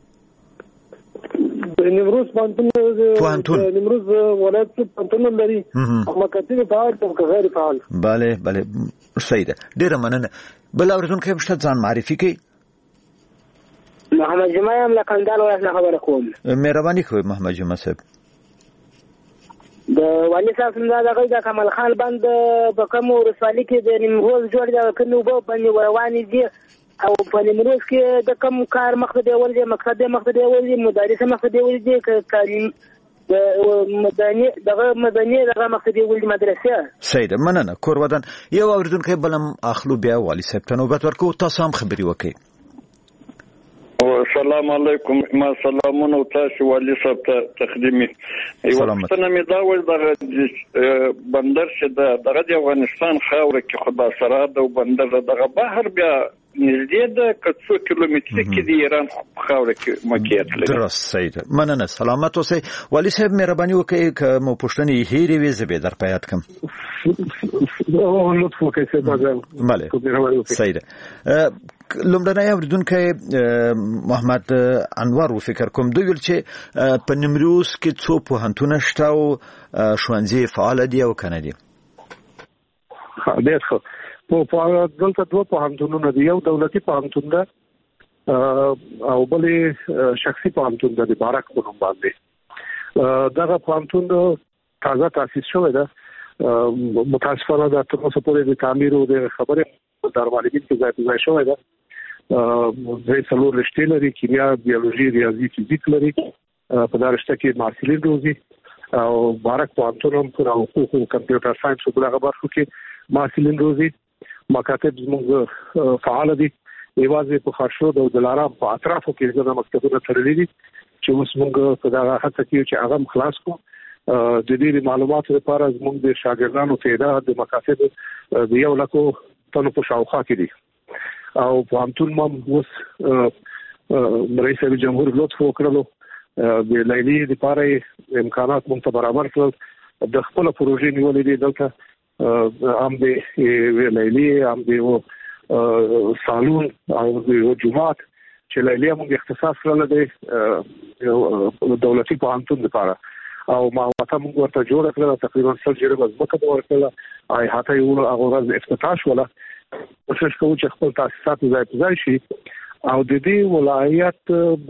نیمروز پانتون نیمروز ولایت په پاتون لري او مکتې په حالي کې غیر فعال. bale bale صحیح ده ډیره مننه بل اوریدونکو هم شته ځان معرفي کوي. محمد جمعه هم له کندهار ولایت نه خبره کوم. مهرباني کوئ محمد جمعه صاحب. د والي صاحب څنګه دغه د کمال خان بند په کوم ورسوالي کې د نیمروز جوړ د کوم وب باندې روانې دي او په نیمروز کې د کوم کار مخ ته ول دي مقصد مخ ته ول دي مدرس مخ ته ول دي کاري د مدني دغه مدني دغه مخ ته ول دي مدرسه سید مننه کور ودان یو اوریدونکو بلم اخلو بیا والي صاحب ته نوبت ورکو تاسو هم خبري وکړئ. السلام علیکم. ما سلامونه تاسو والي صاحب ته تقدیمي. یو څه مې دا ول دغه بندر چې دغه د افغانستان خاوره کې خدا سره د بندر دغه بهر بیا نږدې د کڅو کیلومتر کې د ایران خاوره کې موقعیت لري. درست سید مننه سلامت اوسئ. والي صاحب مهرباني وکړئ که مو پوښتنې هېرې وي زه به در په یاد کړم. لطف وکړئ سید اعظم. بله سید لومړنی اوریدونکی محمد انور و فکر کوم دوی ویل چې په نیمروز کې څو پوهنتونه شته او ښوونځي فعال دي او کنه دي. ډېر ښه. په دلته دوه پوهنتونونه دي، یو دولتي پوهنتون ده او بل شخصي پوهنتون ده د بارک په نوم باندې. دغه پوهنتون تازه تاسیس شوی ده. متاسفانه د تر اوسه پورې د تعمیر او د خبرې در والدین کې ځای ځای شوی ده. درې څلور رشتې لري، کیمیا، بیولوژي، ریاضي، فزیک لري. په دا رشته کې محصلین روزي او بارک پوهنتون هم په حقوق او کمپیوټر ساينس په هغه برخو کې محصلین روزي. مکاتب زموږ فعال دي. ایوازې په خاصو د دلارام په اطرافو کې ځینې مکتبونه تړلي دي چې اوس موږ په دا هڅه کوو چې هغه خلاص کړو. د دې معلوماتو لپاره زموږ د شاګردانو تعداد د مکاتب د یو لکو تنو په شاوخوا کې دي او پوهنتون هم اوس رئیس جمهور لطف وکړلو د لیلی لپاره امکانات موږ ته برابر کړل. د خپل پروژې نیولې دي دلته هم د لیلی هم د سالون او د جمعات چې لیلی موږ اختصاص کړل د دولتي پوهنتون لپاره او ما وته موږ ورته جوړ کړل. تقریبا سل جریبه ځمکه ورکړل. آی هاته یو هغه ورځ افتتاح ولا کوشش کوو چې خپل تاسیسات ځای په ځای شي او د دې ولایت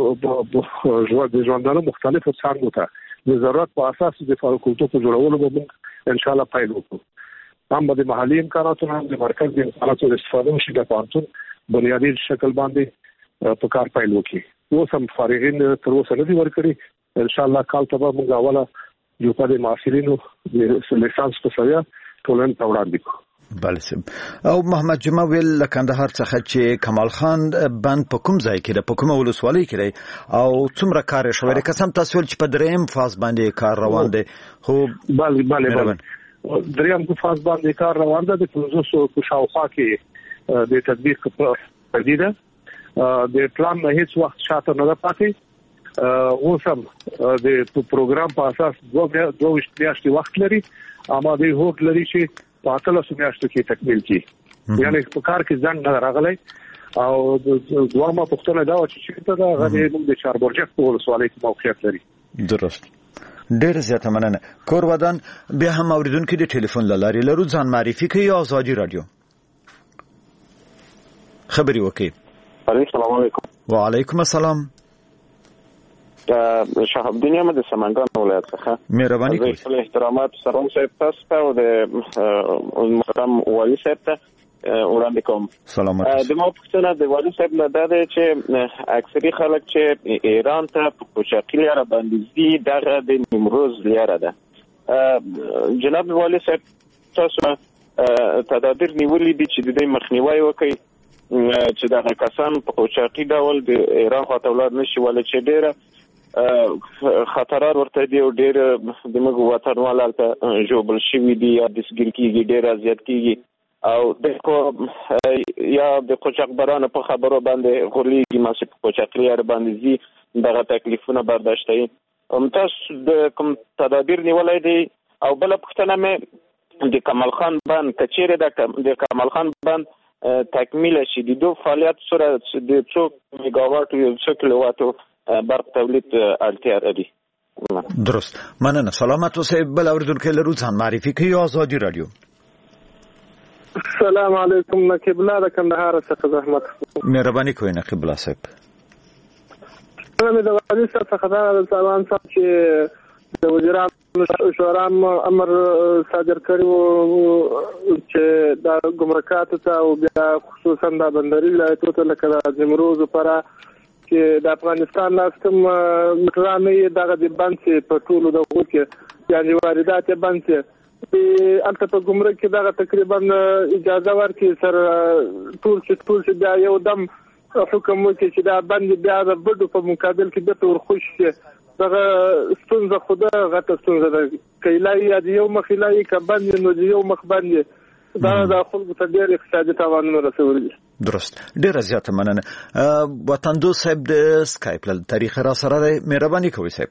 د ژوندانه مختلفو څانګو ته د ضرورت په اساس د فاکولټو په جوړولو به موږ ان شاء الله پیل وکړو. هم د محلي امکاناتو هم د مرکز د امکاناتو استفاده وشي د پوهنتون بنیادی شکل باندې په کار پیل وکړي. اوس هم فارغین تر اوسه نه دي ورکړي. ان شاء الله کال ته به موږ اوله یو په محصلینو د لیسانس په سویا ټولن ته وړاندې کوو. بله سم. او محمد جمعه ویل له کندهار څخه چې کمال خان بند په کوم ځای کې ده، په کومه ولسوالۍ کې دی او څومره کار یې شوی دی؟ قسم تاسو ویل چې په دریم فاز باندې کار روان دی. خو بله بله بله دریم فاز باندې کار روان دی. د پنځوس په شاوخوا کې د تطبیق پدې ده. د پلان نه هیڅ وخت شاته نه پاتې. اوس هم د پروګرام په اساس دوه دوه میاشتې وخت لري. اما د هوټ لري چې په اتلس میاشتو کې تکمیل کی. یعنی په کار کې ځان نه راغلی او دوامه پښتنه دا چې چې دا غوډه د چاربرجک په ولسوالۍ کې موقعیت لري. درست. ډېر زیاته مننه. کور ودان بیا هم اوریدونکو د ټلیفون لاري لرو ځان معرفي کوي. آزادي رادیو خبري وکي. السلام علیکم. وعلیکم السلام. شهاب الدین احمد د سمنګان ولایت څخه. مهرباني کوئ. خپل احترامات سروان صاحب تاسو ته او د محترم والي صاحب ته وړاندې کوم. سلامات. د مو پښتنه د والي صاحب نه ده چې اکثري خلک چې ایران ته په کوچاقي لاره باندې دي دغه د نیمروز لاره ده. جناب والي صاحب تاسو تدابیر نیولې دي چې د دې مخنیوي وکړي چې دغه کسان په کوچاقي ډول د ایران خواته ولاړ نشي ولې چې ډیره خطرات ورته دی او ډیر د موږ وطن والالته جوړ شوی دی یا د سګر کېږي ډیر ازیات کېږي او د کو یا د کوچاق برانه په خبرو باندې غوړيږي ماسه په کوچاق لري باندې زی دغه تکلیفونه برداشتي. هم تاسو د کوم تدابیر نیولای دي او بل پښتنه مې د کمال خان باندې کچېره د کمال خان باندې تکمیل شي د دوه فعالیت سره د څو میگاوات او څو کیلوواتو برق تولید اړتیا لري. درست. مننه. سلامت اوسئ. بل اوریدونکو لرو ځان معرفي کوي. آزادي رادیو. السلام علیکم. نقیب الله د کندهار څخه زحمت. مهرباني کوئ نقیب الله صاحب. زه د والي صاحب څخه د ځوان صاحب چې د وزیرانو شورا امر صادر کړو چې د ګمرکاتو ته او بیا خصوصا د بندري ولایتونو ته لکه د نیمروز لپاره چې د افغانستان لاستم مټرانې دغه د بانسي په ټولو د وکه یعنی واردات بانسي په البته په ګمرک کې دغه تقریبا اجازه ورکړي سر ټول چې ټول چې دا یو دم حکم وکړي چې دا باندې بیا د بډو په مقابل کې د تور خوش شي دغه ستونزه خدا غته ستونزه ده کایلای د یو مخلای ک باندې نو د یو مخ باندې دا د خلکو ته ډېر اقتصادي تاوانونه رسولي. درست ډېر زیات مننه. وطندو صاحب د سکایپ له تاریخ را سره مهرباني کوي صاحب.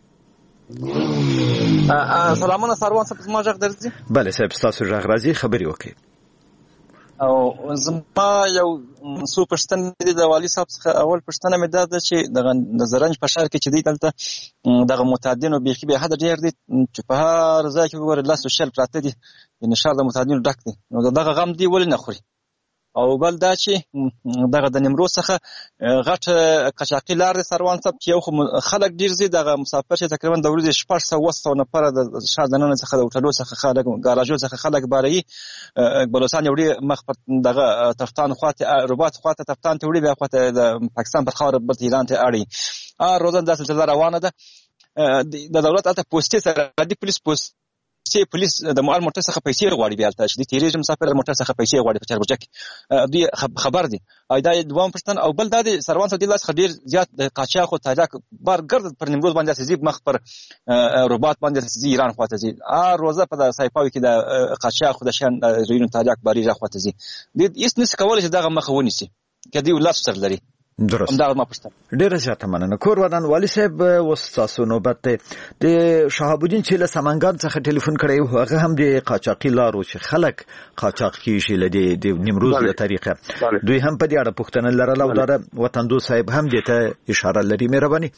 سلامونه سروان صاحب ما ژغ درځي. بله صاحب تاسو ژغ راځي خبري وکړئ. او زما یو څو پښتنې دي د والي صاحب څخه اول پښتنه مې دا ده چې د زرنج په ښار کې چې دی دلته دغه متعددینو بیخي به حد ډېر دي چې په هر ځای کې وګورئ لاس او شل پراته دي یعنې ښار د متعددینو ډک دی نو دغه غم دی ولې نه خوري. او بل دا چې دغه د نیمروز څخه غټ قاچاقي لار دی سروان صاحب چې یو خو خلک ډېر ځي دغه مسافر چې تقریبا د ورځې شپږ سوه اوه سوه نفره د ښار دننه څخه د هوټلو څخه خلک ګاراژو څخه خلک باري بلوچستان یوړي مخ پر دغه تفتان خواته رباط خواته تفتان ته وړي بیا خواته د پاکستان پر خاور بل ایران ته اړي ا روزان د سلسله روانه ده د دولت الته پوسټي سره د پولیس پوسټ چې پولیس د مال موټر څخه پیسې غواړي بیا الته چې د تیریزم مسافر موټر څخه پیسې غواړي په چربجک دوی خبر دي ایدا دوام پښتن او بل د سروان صدی الله څخه ډیر زیات د قاچاق او تاجک بارګرد پر نیمروز باندې سيزي مخ پر رباط باندې سيزي ایران خواته زی ا روزه په سایپاوي کې د قاچاق د شان ریون تاجک باری را خواته زی د هیڅ نس کول چې دغه مخ ونیسي کدی ولات سر لري. درست ډېر زیات مننه. کور ودان والی صاحب وستاسو نوبت د شهاب الدین چې له سمنګان څخه ټلیفون کړی و هغه هم د قاچاقي لارو چې خلک قاچاق کیږي له د نیمروز له طریقه دوی هم په دې اړه پوښتنه لرله او دا وطندو صاحب هم دې ته اشاره لري. مهرباني.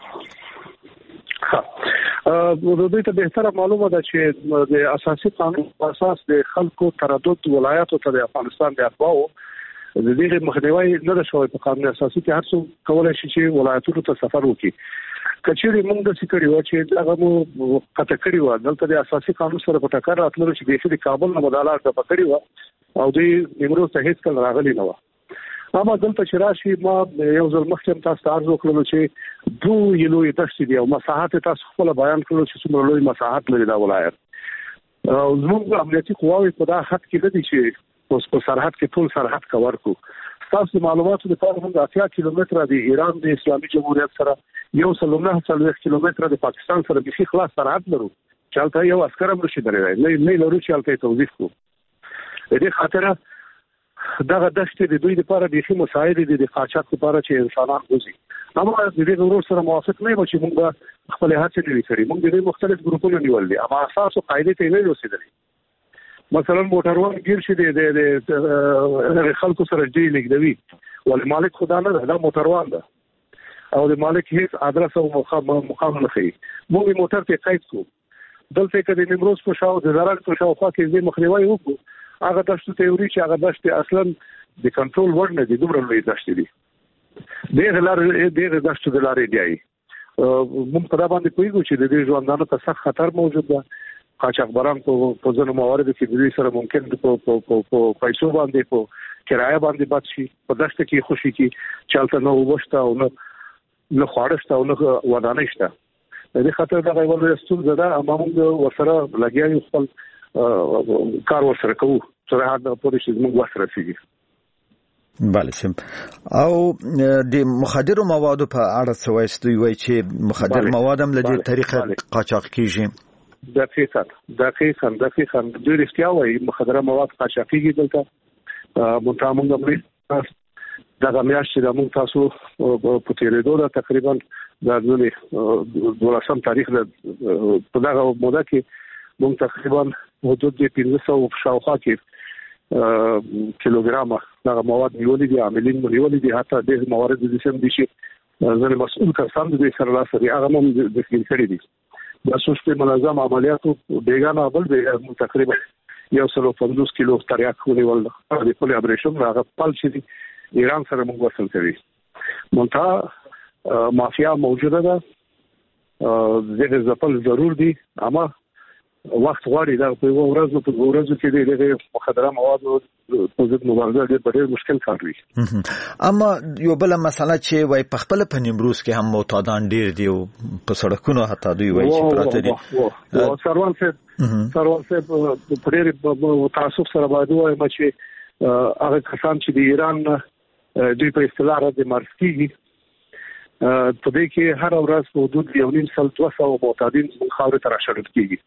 ها دوی ته بهتره معلومه ده چې د اساسي قانون په اساس د خلکو تردد ولایاتو ته د افغانستان د اتباعو د دې مخنیوي نه ده شوی په قانون اساسي کې هر څو کولای شي چې ولایتونو ته سفر وکړي. کچېری موږ د سکړی و چې هغه مو قطع کړی و دلته د اساسي قانون سره په ټکر راتلل چې د کابل نه مدالات د پکړی و او دوی نیمروز ته هیڅ کله راغلي نه و. اما دلته چې راشي ما یو ځل مخکې تاسو ته عرض وکړل چې دوه یلوې دښتې دي او مساحت تاسو خپل بیان کړل چې څومره لوی مساحت لري دا ولایت. او زموږ امنیتي قواوې په دا حد کې دي چې اوس په سرحد کې ټول سرحد کور کو. تاسو معلوماتو لپاره هم د اتیا کیلومتره د ایران د اسلامي جمهوریت سره یو سل نه څلوېښت کیلومتره د پاکستان سره به خلاص سرحد لرو چې هلته یو عسکر هم نشي درېدای نه نه لرو چې هلته توظیف کو. د دې خاطر دغه دښتې د دوی لپاره د خې مساعد دي د قاچاق لپاره چې انسانان وځي. اما د دې ضرورت سره موافق نه یم چې موږ خپل هڅې لري کړې موږ د مختلف ګروپونو نیول دي اما اساسو قاعده ته نه رسیدلې. مثلا موټروان گیر شي د خلکو سره ډیلینګ دی ول مالک خدا نه دا موټروان ده او د مالک هیڅ ادرس او مقام مقام نه کوي. موږ موټر ته قید کو دلته کې د نیمروز په شاو د زراعت په شاو خوا کې زی مخنیوي وکړو هغه دشت تیوري چې هغه دشت اصلا د کنټرول ورډ نه دي دومره لوی دشت دي دغه لار دغه دشت د لارې دی. موږ په دا باندې کویږو چې د دې ژوندانه ته سخت خطر موجود ده. قاچاقبران په په ځینو مواردو کې د دې سره ممکن په په په پیسو باندې په کرایه باندې بات شي په دشت کې خوشي کې چالت نو وښتا او نو نو خوارشته او نو ودانه شته. د دې خاطر دا یو ډول ستونزه ده اما موږ ورسره لګیا یو خپل کار ورسره کوو چې هغه د پولیسو موږ ورسره فيږي. بله سم او د مخدر موادو په اړه څه وایي وایي چې مخدر مواد هم له دې طریقه قاچاق کیږي. دقیقاً دقیقاً دقیقاً دوی رښتیا وایي مخدره مواد قاچاقېږي دلته مونږ موږ هم دغه میاشت چې موږ تاسو په تیرېدو ده تقریبا د دولسم تاریخ په دغه موده کې موږ تقریبا حدود د پنځه سوه شاوخوا کې کیلوګرامه دغه مواد نیولې دي عاملین نیولې دي حتی د موارد د سم دي چې ځنې مسؤل کسان د سره لاسري هغه هم د ذکر کړی دي. د سوشته منظم عملیاتو بیگانه بل به تقریبا یو سل پنځوس کیلو تریاک ونیول د پولی ابریشن هغه پال چې ایران سره موږ وصل کوي. مونږه مافیا موجوده ده دغه ځپل ضرور دي اما وخت غواړي دا په یو ورځ په ورځ کې دغه مخدره مواد په ضد مبارزه ډېر مشکل کار وي. اما یو بل مسله چې وای په خپل په نیمروز کې هم معتادان ډېر دي او په سړکونو حتی دوی وای چې پراته دي. او سروان صاحب سروان صاحب په ډېر تعصب سره باندې وای چې هغه کسان چې د ایران دوی په اصطلاح د مارسکي په دې کې هر ورځ په حدود یو نیم سل دوه سوه معتادین خاورې ته راشړل کېږي.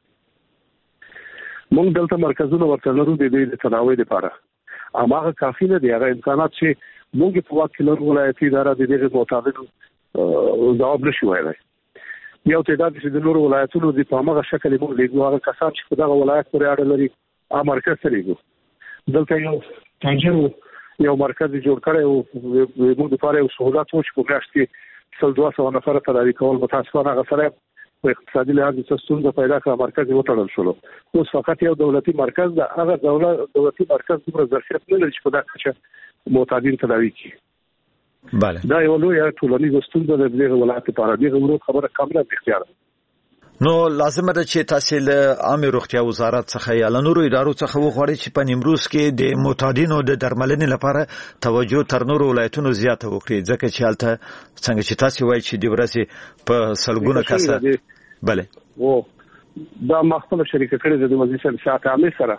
موږ دلته مرکزونه ورته لرو د دې تداوی لپاره اما هغه کافي نه دی. هغه امکانات چې موږ په واکه لرو ولایتي اداره د دې معتادینو ځواب نشي وایي. یو تعداد چې د نورو ولایتونو د په هغه شکل موږ لیږو هغه کسان چې په دغه ولایت پورې اړه لري هغه مرکز ته لیږو. دلته یو تنجر یو مرکز جوړ کړی او موږ لپاره یو سہولت و چې په میاشت کې سل دوه سوه نفر تداوي کول متاسفانه هغه سره په اقتصادي لحاظ څه ستونزه پیدا کړه. مرکز یې وتړل شو. اوس فقط یو دولتي مرکز د هغه دولت دولتي مرکز دومره ظرفیت نه لري چې په دغه چې معتادین تداوي کړي. بله دا یو لوی ټولنیزه ستونزه ده د دغه ولایت لپاره. دغه ورو خبره کامله اختیار نو لازمه ده چې تاسو له عامه روغتیا وزارت څخه یا له نورو ادارو څخه وغواړئ چې په نیمروز کې د معتادینو د درملنې لپاره توجه تر نورو ولایتونو زیاته وکړي ځکه چې هلته څنګه چې تاسو وایي چې د ورځې په سلګونه کسه بله او دا مخکله شریک کړی د وزیر صحت عامه سره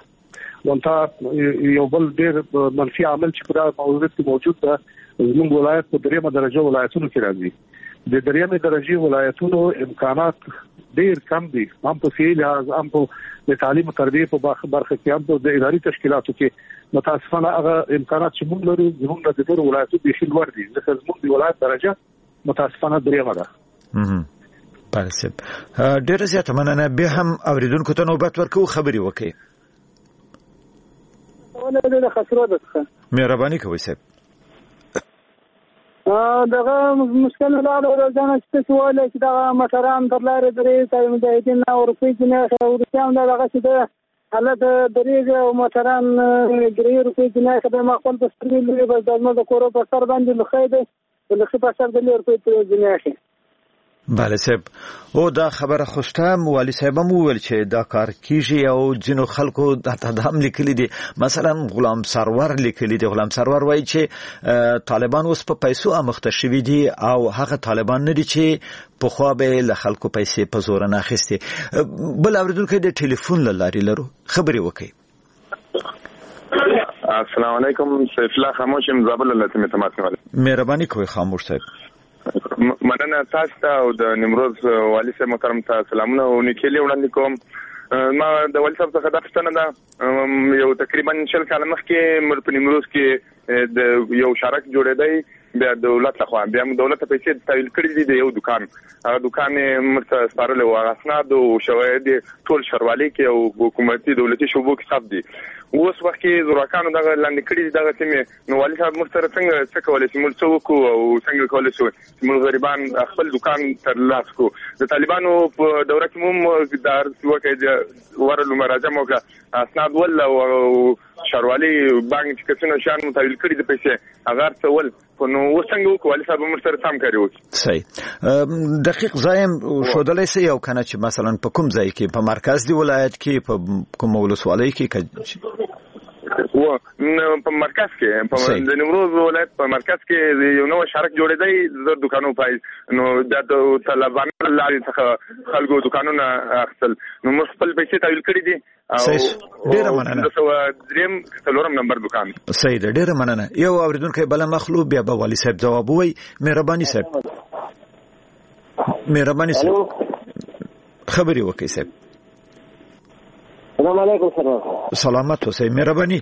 ونتا یو بل ډېر منفي عامل چې په دا موضوع کې موجود ده. زموږ ولایت په دریمه درجه ولایتونو کې راځي. د دریمه درجه ولایتونو امکانات ډېر کم دي هم په فعال لحاظ هم په تعلیم او تربیه په برخه کې هم په اداري تشکیلاتو کې متاسفانه هغه امکانات چې موږ لرو زموږ د ډېر ولایتونو د خل ور دي ځکه زموږ د ولایت درجه متاسفانه دریمه ده. پارسب ډېر زیاته مننه. به هم اوریدونکو ته نوبت ورکو خبري وکړي. ولې د خسرو ده مهرباني کوئ صاحب. دغه مشکل لا د ورځانه چې سوال چې دا مشران تر لارې درې ځای مجاهدین او روپۍ جنې او روسیان دغه چې ده حالت درې او مشران درې روپۍ جنې په مخول په سترګې لري بس دغه د کورو په سر باندې لخیده لکه په سر د روپۍ جنې. بله صاحب او دا خبره خوشته موالی صاحب هم وویل چې دا کار کیږي او ځینو خلکو دا هم لیکلي دي. مثلا غلام سرور لیکلي دي. غلام سرور وایي چې طالبان اوس په پیسو امخته شوي دي او هغه طالبان نه دي چې پخوا به له خلکو پیسې په زور نه اخیستې. بل اوریدونکو د ټلیفون له لارې لرو خبرې وکړي. السلام علیکم سیف الله خاموش یم زابل له تمه تماس کوله. مهرباني کوئ خاموش صاحب. مننه تاسو ته او د نیمروز والی صاحب محترم ته سلامونه او نیکلي وړاندې کوم. ما د والی صاحب څخه دا پوښتنه ده یو تقریبا شل کال مخکې مر په نیمروز کې د یو شارک جوړېدی بیا دولت لخوا بیا دولت پیسې تحویل کړې دي د یو دکان هغه دکان مرته سپارل او اسناد او شواهد ټول شروالي کې او حکومتي دولتي شوبو کې ثبت دي. اوس وخت کې زورکانو دغه لاندې کړي دغه سیمه نو والی صاحب مرته څنګه څه کولای شي موږ څه وکړو او څنګه کولای شو چې موږ غریبان خپل دکان تر لاس کو. د طالبانو په دوره کې موږ دار وکړي ورلو مراجعه وکړه اسناد ول او شروالي بانک چې څنګه شان متعلق کړي د پیسې هغه څول نو وسنګ وکړو والی صاحب مرته سم کاری وکړي. صحیح دقیق ځایم شودلای سي یو کنه چې مثلا په کوم ځای کې په مرکز دی ولایت کې په کوم ولسوالۍ کې و په مرکز کې په د نیمروز ولایت په مرکز کې یو نو شارک جوړېدی د دکانو پای نو د طالبان لارې څخه خلکو دکانونه اخیستل نو موږ خپل پیسې تحویل کړې دي او ډېر مننه. د دریم څلورم نمبر دکان صحیح ده ډېر مننه. یو اوریدونکو بل مخلوق بیا به والی صاحب جواب وای. مهرباني صاحب مهرباني صاحب خبري وکړئ صاحب. السلام علیکم سر. سلامت اوسئ مهرباني.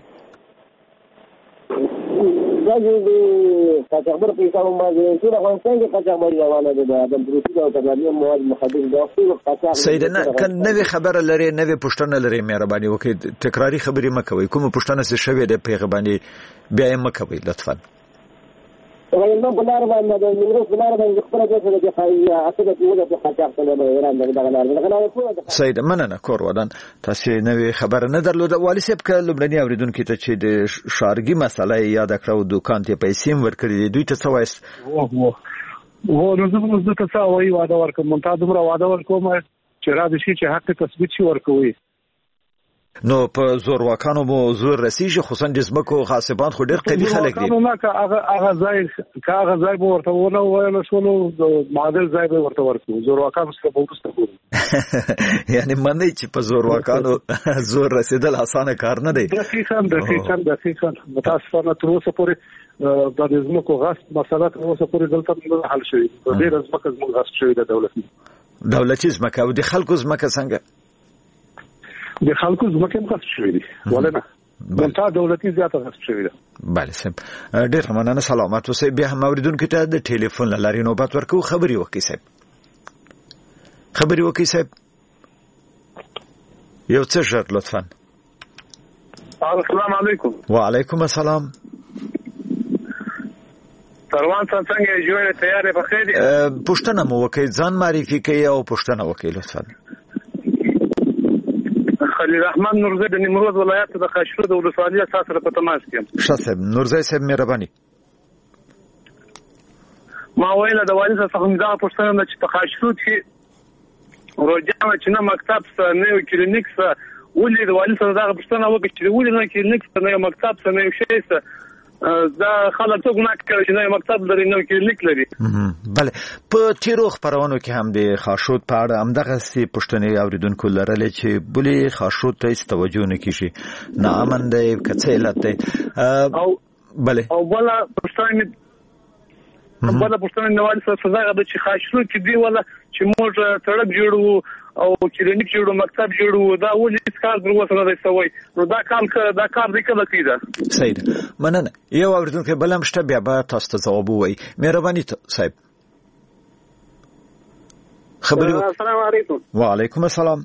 دا چې قاچاقبر په حساب باندې ټول افغانستان کې قاچاقبر روانه ده د بروتي او تبادله مواد مخدر د اصول قاچاق. سید نه کنه نوې خبره لري نوې پښتنه لري مهرباني وکړئ تکراری خبرې مکوئ کوم پښتنه څه شوی د پیغمبري بیا یې مکوئ لطفا. غواړم په لار باندې د نیمروز په لار باندې خبره کوي چې خایي اصله کې وځي په قاچاق ته د ایران دغه لار دغه سید مننه کور ودان تاسو نوې خبره نه درلوده. والی صاحب ک لبناني اوریدونکو ته چې د شارګي مسله یاد کړو دکان ته پیسې ورکړي دوی ته څه وایي؟ و نو زه موږ ته څه وایي واده ورکوم مونږ ته دومره واده ورکوم چې را دي شي چې حق تثبیت شي ورکوي. نو په زور واکانو مو زور رسیږي خصوصا د زمکو غاصبان خو ډېر قوي خلک دي. نو که هغه هغه ځای که هغه ځای به ورته ونه ویل شو معادل ځای به ورته ورکوي. زور واکانو سره به وروسته ګورو. یعنی منئ چې په زور واکانو زور رسیدل اسانه کار نه دی. دقیقاً دقیقاً دقیقاً متاسفانه تر اوسه پورې د زمکو غصب مسله تر اوسه پورې دلته نه حل شوې. ډېره زمکه زموږ غصب شوې ده دولتي. دولتي زمکه او د خلکو زمکه څنګه؟ د خلکو زمکه هم غصب شوې دي ولنه دلته دولتي زیاته غصب شوې ده. بله صاحب ډېر مننه سلامات اوسئ. بیا هم اوریدونکو ته د ټلیفون له لارې نوبت ورکوو. خبرې وکړئ صاحب خبرې وکړئ صاحب یو څه ژر لطفا. السلام علیکم. وعلیکم السلام. سروان څنګه جوړه تیارې په خیر دي؟ پښتنه مو وکړئ ځان معرفي کوي او پښتنه وکړئ لطفا. خلیل رحمان نورزی د نیمروز ولایت د خاشرود د ولسوالۍ اساس سره په تماس کې یم. ښه صاحب نورزی صاحب مهرباني. ما ویل د والي څخه هم دا پوښتنه ده چې په خاشرود کې روجانه چې نه مکتب څه نه یو کلینیک څه ولې د والي څخه دا پوښتنه وکړي چې ولې نه کلینیک څه نه یو مکتب څه نه یو شی څه دا خلک څو ګناه کوي چې نه مکتب لري نه کلینیک لري. بله په تیرو خبرونو کې هم د خاشرود په اړه همدغه سي پوښتنې اوریدونکو لرلې چې بلې خاشرود ته هیڅ توجه نه کیږي نه امن دی که څه علت دی. او بله او بله پوښتنه بله پوښتنه مې والي صاحب څخه دا چې خاشرود کې دی ولا چې موږ سړک جوړو او کلینیک جوړو مکتب جوړو دا ولې هیڅ کار در وسه نه دی سوی نو دا کار دا کار دی کله کیده. صحیح ده مننه. یو اوریدونکو بل هم شته بیا به تاسو ته ځواب ووایي. مهرباني صاحب خبرې وکړئ. السلام علیکم. وعلیکم السلام.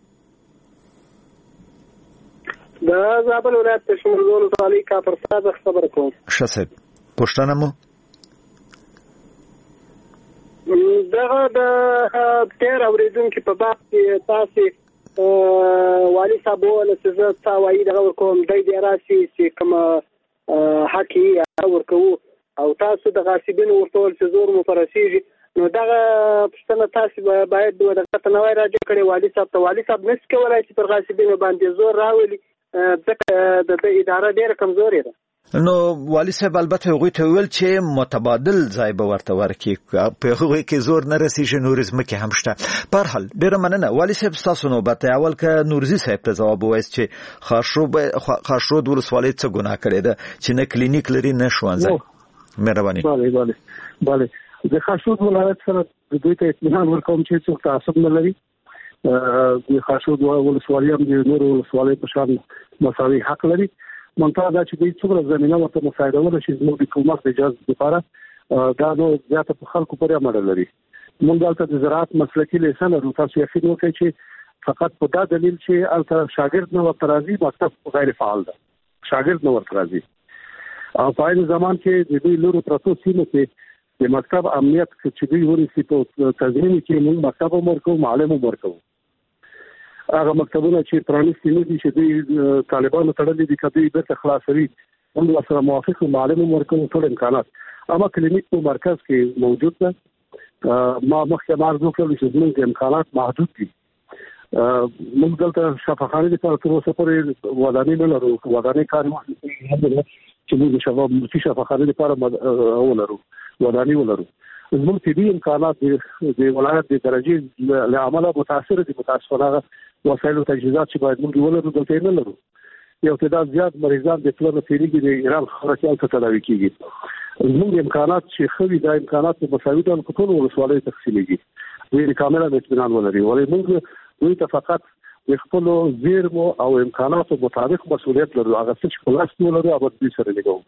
دا زابل ولایت د شمولزون ولسوالۍ کافر صاحب خبر کوم. ښه صاحب پوښتنه مو دغه د تیر اوریدونکو په باب کې تاسو والي صاحب ول څه څه وایي دغه کوم د دې راسي چې کوم حقي ورکو او تاسو د غاصبینو ورتول چې زور مو پرسیږي نو دغه پښتنه تاسو باید دغه تنوي راځي کړي والي صاحب ته والي صاحب نس کولای چې پر غاصبینو باندې زور راولي ځکه د اداره ډیره کمزوري ده. نو والي صاحب البته هغوی ته ویل چې متبادل ځای به ورته ورکړي په هغوی کې زور نه رسیږي نورې ځمکې هم شته. په هر حال ډېره مننه والي صاحب ستاسو نوبت دی. اول که نورزي صاحب ته ځواب ووایاست چې خاشرود ولسوالۍ څه ګناه کړې ده چې نه کلینیک لري نه ښوونځی. مهرباني. بله بله بله د خاشرود ولایت سره دوی ته اطمینان ورکوم چې څوک تعصب نه لري. د خاشرود ولسوالۍ هم د نورو ولسوالیو په شان مساوي حق لري. منتها دا چې دوی څومره زمینه ورته مساعده ولري چې زموږ د حکومت د اجازه لپاره دا نو زیاته په خلکو پورې اړه لري. موږ دلته د زراعت مسلکي لیسن لرو. تاسو یقین وکړئ چې فقط په دا دلیل چې البته شاګرد نه ورته راځي مکتب غیر فعال ده شاګرد نه ورته راځي او په این زمان کې د دوی لورو پروتو سیمه کې د مکتب امنیت چې دوی ورسي په تضمین کې موږ مکتب ورکو معلم ورکو. هغه مکتبونه چې پرانیستي نه دي چې دوی طالبانو تړلي دي کدی به خلاصوي موږ سره موافق معلم ورکو ټول امکانات. اما کلینیک په مرکز کې موجود ده. ما مخکې مارزو کړل چې زموږ امکانات محدود دي. موږ دلته شفاخانه لپاره تر اوسه پورې ودانۍ نه لرو. ودانۍ کار چې موږ شفاف مرتي شفاخانه لپاره ولرو ودانۍ ولرو. زموږ طبي امکانات د ولایت د درجه له عمله متاثر دي. متاسفانه وسایل او تجهیزات چې باید موږ ولرو دلته نه لرو. یو تعداد زیات مریضان د پلان تیریږي د ایران خارجي ته تداوي کیږي. زموږ امکانات چې خوي د امکانات په مساوي ډول په ټول ولسوالۍ تقسیمېږي. دوی کاملا اطمینان ولري ولې موږ دوی ته فقط د خپل زیرمو او امکاناتو مطابق مسؤلیت لرو. هغه څه چې خلاص نه لرو هغه دوی سره لګو.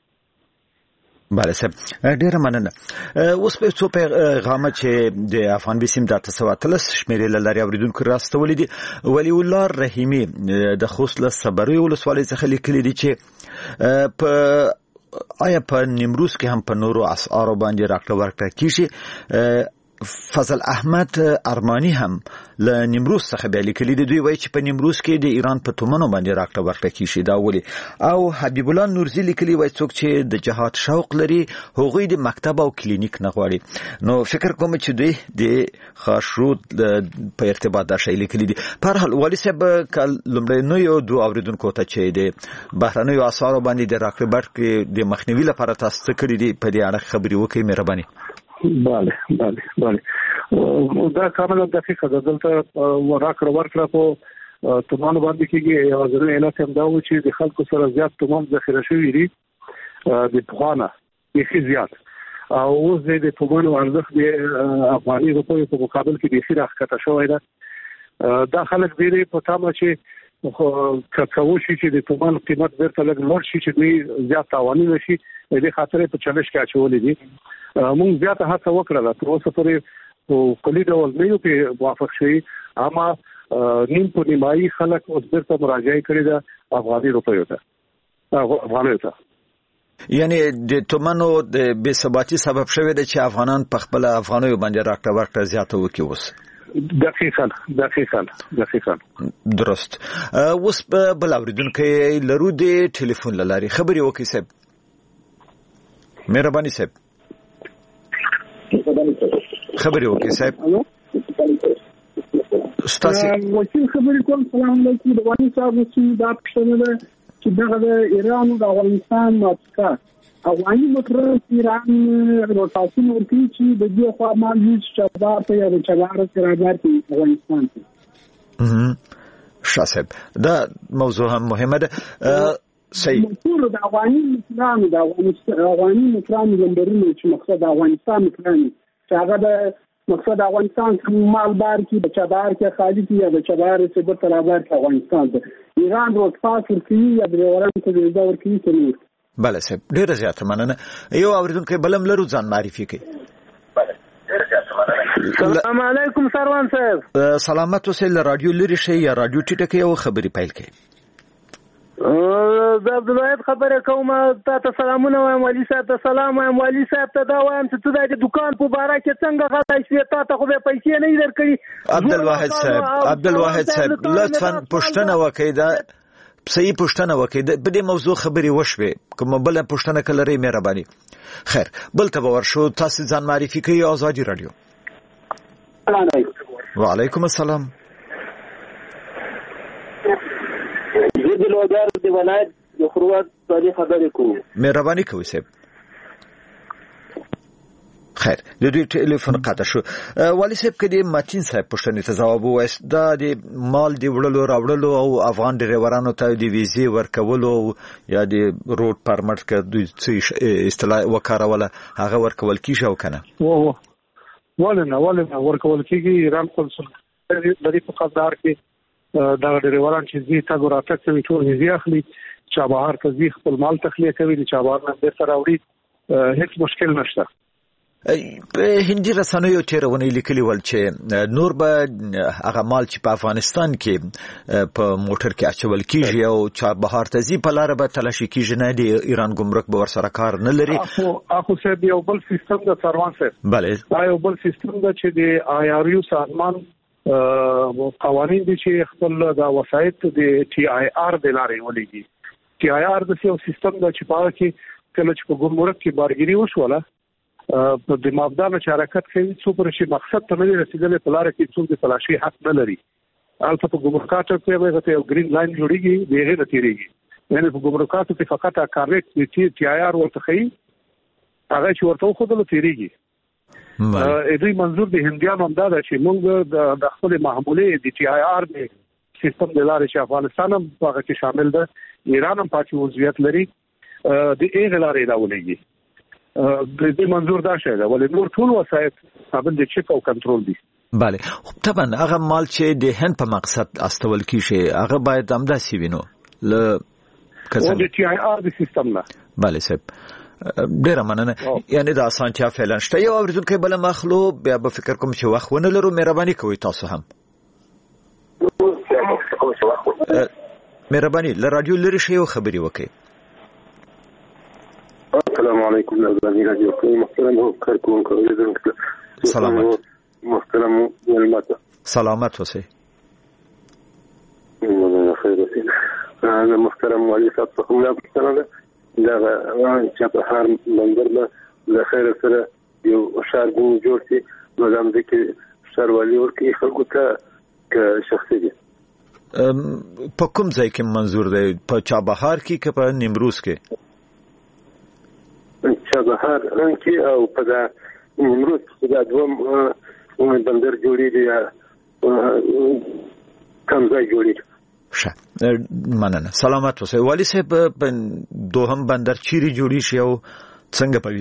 بله صاحب ډیره مننه. اوس په څو پیغام چې د افغان بسیم د تسواتلس شمیرې لري اوریدونکو راستولې دي. ولی الله رحیمی د خوست له صبري ولسوالۍ څخه لیکلي دي چې په آیا په نیمروز کې هم په نورو اسعارو باندې راکړه ورکړه کیږي فضل احمد ارمانی هم له نیمروز څخه بیا لیکلي دي. دوی وایي چې په نیمروز کې د ایران په تومنو باندې راکړه ورکړه کیږي دا ولي. او حبیب الله نورزی لیکلي وایي څوک چې د جهاد شوق لري هغوی د مکتب او کلینیک نه غواړي. نو فکر کوم چې دوی د خاشرود په ارتباط دا شی لیکلي دي. په هر حال والي صاحب لومړنیو دوه اوریدونکو ته چې د بهرنیو اسعارو باندې د راکړه ورکړې د مخنیوي لپاره تاسو څه کړی دي په دې اړه خبرې وکړئ مهرباني. بله بله بله دا کاملا دقیقه ده. دلته راکړه ورکړه په تومانو باندې کېږي. یوازینی علت هم دا و چې د خلکو سره زیات تومان ذخیره شوي دي د پخوانه بیخي زیات، او اوس د تومانو ارزښت د افغاني روپیو په مقابل کې بیخي راښکته شوی ده. دا خلک ډېرې په تمه چې که وشي چې د تومان قیمت بیرته لږ لوړ شي چې دوی زیات تاوانونه شي، د دې خاطر په چالش کې اچولې دي. موږ زیاته هڅه وکړله تر اوسه پورې په کلي ډول نه یو پرې موافق شوي، اما نیم په نیمایي خلک اوس بیرته مراجعه کړې ده افغاني روپیو ته افغانیو ته. یعنی د تومنو د بې ثباتي سبب شوی دی چې افغانان په خپل افغانیو باندې راکړه ورکړه زیاته وکړي. اوس دقیقاً دقیقاً دقیقاً درست. اوس په بل اوریدونکو لرو د ټلیفون لاري خبري وکړي صاحب. مهرباني صاحب خبري وکړي صاحب. ستاسو وکیل خبري کوم. سلام علیکم. د وانی صاحب چې دا پښتنه ده چې دغه د ایران او افغانستان موافقه افغاني موټر ایران روټاسیون ورکی چې د دې خوا مال هیڅ چبار ته یا د چبار سره راځي افغانستان ته. شاسب دا موضوع هم مهمه ده. صحیح. موټر د افغاني موټرانو د افغاني موټرانو زمبرونه چې مقصد افغانستان موټرانو چې هغه د مقصد افغانستان مال بار کې د چبار کې خالي کې یا د چبار څخه به ترابر کې افغانستان ته ایران روټاس ورکی یا د وران ته د ورکی ته. بله صاحب ډیره زیاته مننه. یو اوریدونکو بلم لرو ځان معرفي کړئ. السلام علیکم سروان صاحب. سلامت اوسئ. له رادیو لري شئ یا رادیو ټیټه کې او خبري پیل کړئ. زه عبدالواحد خبره کوم. تاسو سلامونه وایم والي صاحب ته سلام وایم. والي صاحب ته دا وایم چې ته د دکان په باره کې څنګه غلای شې. تاسو خو به پیسې نه درکړي. عبدالواحد صاحب عبدالواحد صاحب لطفا پښتنه وکړئ. دا صحیح پښتنه وکړئ. په دې موضوع خبري وشوي کوم بل پښتنه کلري مهرباني. خیر بل ته ورشو. تاسو ځان معرفي کړئ. آزادي رادیو. السلام علیکم. وعلیکم السلام. زه د لوګر د ولایت د خروات باندې خبرې کوم. مهرباني کوئ صاحب. خیر د دوی ټلیفون قطع شو. والي صاحب کدي ماتین صاحب پښتنې ته جواب وایست. دا د مال دی وړلو راوړلو او افغان ډریورانو ته د ویزې ورکولو یا د روډ پرمټ کې دوی څه اصطلاح وکاروله هغه ورکول کیږي او کنه؟ و ولنه ولنه ورکول کیږي. ایران قونسل د دې په قدر کې دا ډریوران چې زی تا ګوراتک کوي ټول ویزې اخلي. چابهار ته زی خپل مال تخلیه کوي. د چابهار نه بیرته راوړي. هیڅ مشکل نشته. هندي رسنیو تیرونه لیکلي ول چې نور به هغه مال چې په افغانستان کې په موټر کې اچول کیږي او چابهار ته زی په لار به تلاشي کیږي. نه دی ایران ګمرک به ورسره کار نه لري. اخو اخو سه یو بل سیستم د سروان سره. بله دا یو بل سیستم د چې د آی آر یو سازمان قوانین دي چې خپل د وسایت د ټي آی آر د لارې ولېږي. ټي آی آر د یو سیستم د چې په کې کله چې په ګمرک کې بارګيري وشوله په د مابدانه چې حرکت کوي څو پر شي مقصد ته نه رسیدلې په لار کې څو د تلاشي حق نه لري. البته په ګمرکاتو کې به یو گرین لاین جوړیږي دغه نه تیریږي. یعنی په ګمرکاتو کې فقط کارټ د ټي آی آر ورته خي هغه چې ورته خو د تیریږي. ا دوی منظور د هندیانو هم دا چې موږ د خپل محموله د ټي آی آر د سیستم د لارې چې افغانستان هم هغه کې شامل ده. ایران هم پاتې وضعیت لري. د ایغ لارې دا ولېږي. د دې منظور دا شی ده ولې نور ټول وسایت قابل د چک او کنټرول دي. بله خب طبعا هغه مال چې د هند په مقصد استول کیږي هغه باید همداسې وینو ل کسان د ټي آی آر د سیستم نه. بله صاحب ډیره مننه. یعنی دا اسانتیا فعلا شته. یو اوریدونکو بل مخلو بیا به فکر کوم چې وخت ونه لرو. مهرباني کوئ تاسو هم. مهرباني له رادیو لري شی خبري وکړئ. السلام علیکم. رادیو کوم محترم کارکونکو اوریدونکو سلامات. محترم ملمت سلامت اوسئ. خیر اوسئ. انا محترم والي صاحب څخه موږ پوښتنه ده دا چابهار بندر له د خیر سره یو ښارګون جوړ شي نو دا ځکه ښاروالي ورکړي خلکو ته که شخصي دي. په کوم ځای کې منظور دی؟ په چابهار کې که په نیمروز کې؟ چابهار کې او په نیمروز کې دا دوه بندر جوړېږي یا کوم ځای جوړېږي؟ ښه مننه. سلامت اوسئ. والي صاحب دوهم بندر چیرې جوړی شي او څنګه پوي؟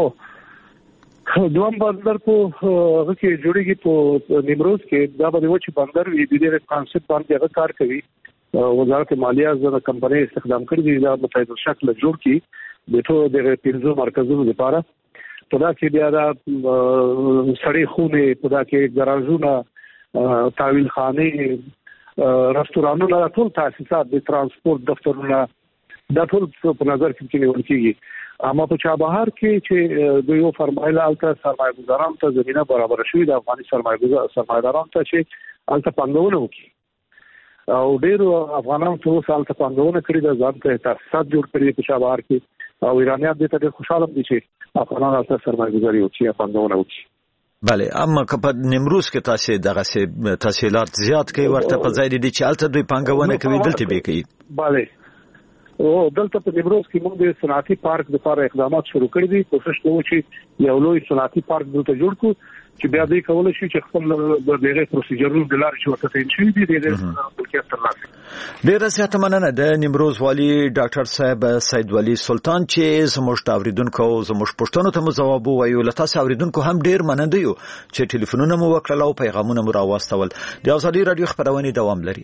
و دوهم بندر په هغه کې جوړیږي په نیمروز کې. دا به وچ بندر وي د دې کانسپټ باندې هغه کار کوي. وزارت مالیه زره کمپنۍ استخدام کړی دی دا متعدد شکل جوړ کی د ټول د پیرزو مرکزونو لپاره. په دا کې بیا دا سړی خونه په دا کې ګراجونه تاویل خانه رستورانونه ټول تاسیسات د ترانسپورت دفترونه دا ټول په نظر کې نیول کیږي. اما په چابهار کې چې د یو فرمایله الته سرمایه‌ګزاران ته زمينه برابر شوې د افغاني سرمایه‌ګزار سرمایه‌داران ته چې الته پنځونه وکړي او ډېر افغانان ټول سال ته پنځونه کړی د ځان ته تاسیسات جوړ کړی په چابهار کې او ایرانیان دې ته خوشاله دي چې افغانان الته سرمایه‌ګزاري وکړي پنځونه وکړي. بله اما که په نیمروز کې تاسو دغه سه تحصیلات زیات کوي ورته په ځای دي چې الته دوی پنګونه کوي دلته به کوي. بله او دلته په نیمروز کې موږ د صنعتي پارک لپاره اقدامات شروع کړی دي. کوشش کوو چې یو لوی صنعتي پارک دلته جوړ کړو چې بیا دې کول شي چې خپل د دغه پروسیجرونو د لارې چې ورته تین شي دي د ملکیت ترلاسه. ډیره زیاته مننه د نیمروز والی ډاکټر صاحب سید ولی سلطان چې زموږ اوریدونکو زموږ پښتنو ته جواب وایو. لته اوریدونکو هم ډیر مننه یو چې ټلیفونونه مو وکړل او پیغامونه مو راوستول. د ازادي رادیو خبرونه دوام لري.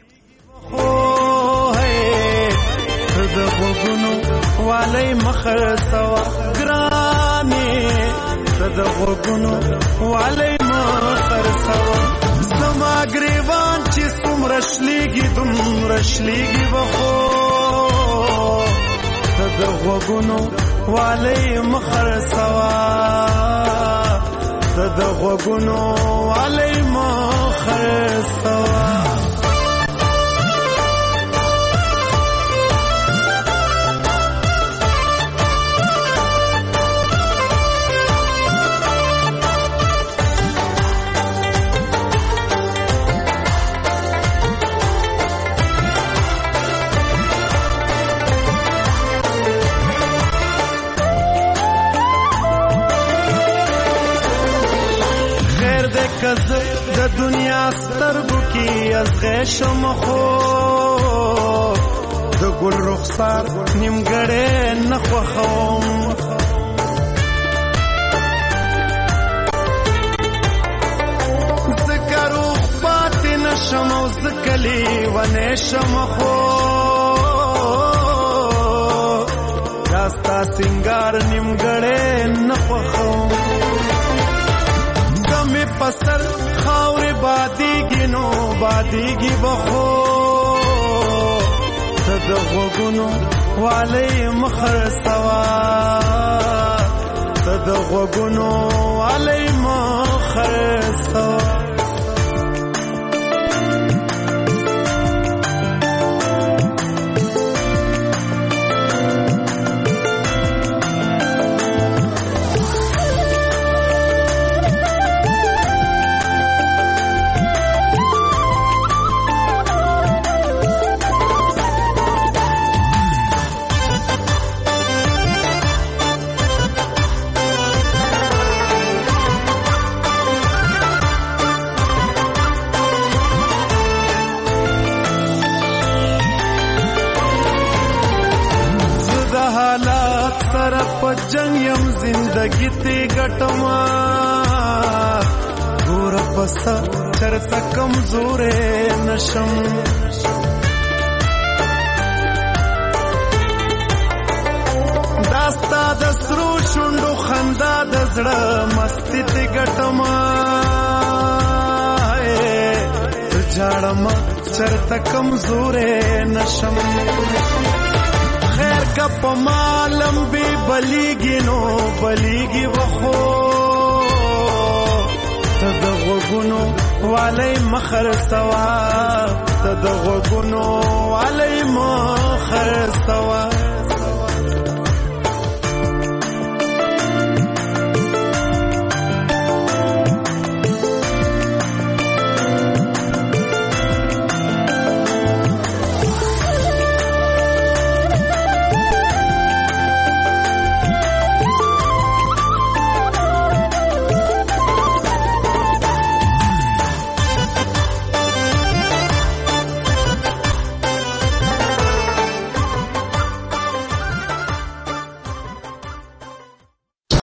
د غوګونو والی مخر سوا ګرانې د غوګونو والی مخر سوا زما ګریوان چې څومره شلیږي دومره شلیږي بخو د غوګونو والی مخر سوا د غوګونو والی مخر سوا. د دنیا سترګو کې از غشم خو د ګل رخسار نیمګړې نه خوښوم ذکر پاتې نشم او ذکلی ونه شم خو داستا سنگار نیمګړې نه خوښوم پسر خاور بادیگی نو بادیگی بخو تد غوگونو والی مخر سوا تد غوگونو والی مخر سوا. جنگ یم زندگی تی گٹما گور پسا چرتا کمزور نشم داستا دسرو شندو خندا دزڑا مستی تی گٹما جاڑما چرتا کمزور نشم خیر کا پمالم بھی بلیگی نو بلیگی وخو ته د غوګونو والی مخر سوا ته د غوګونو والی مخر سوا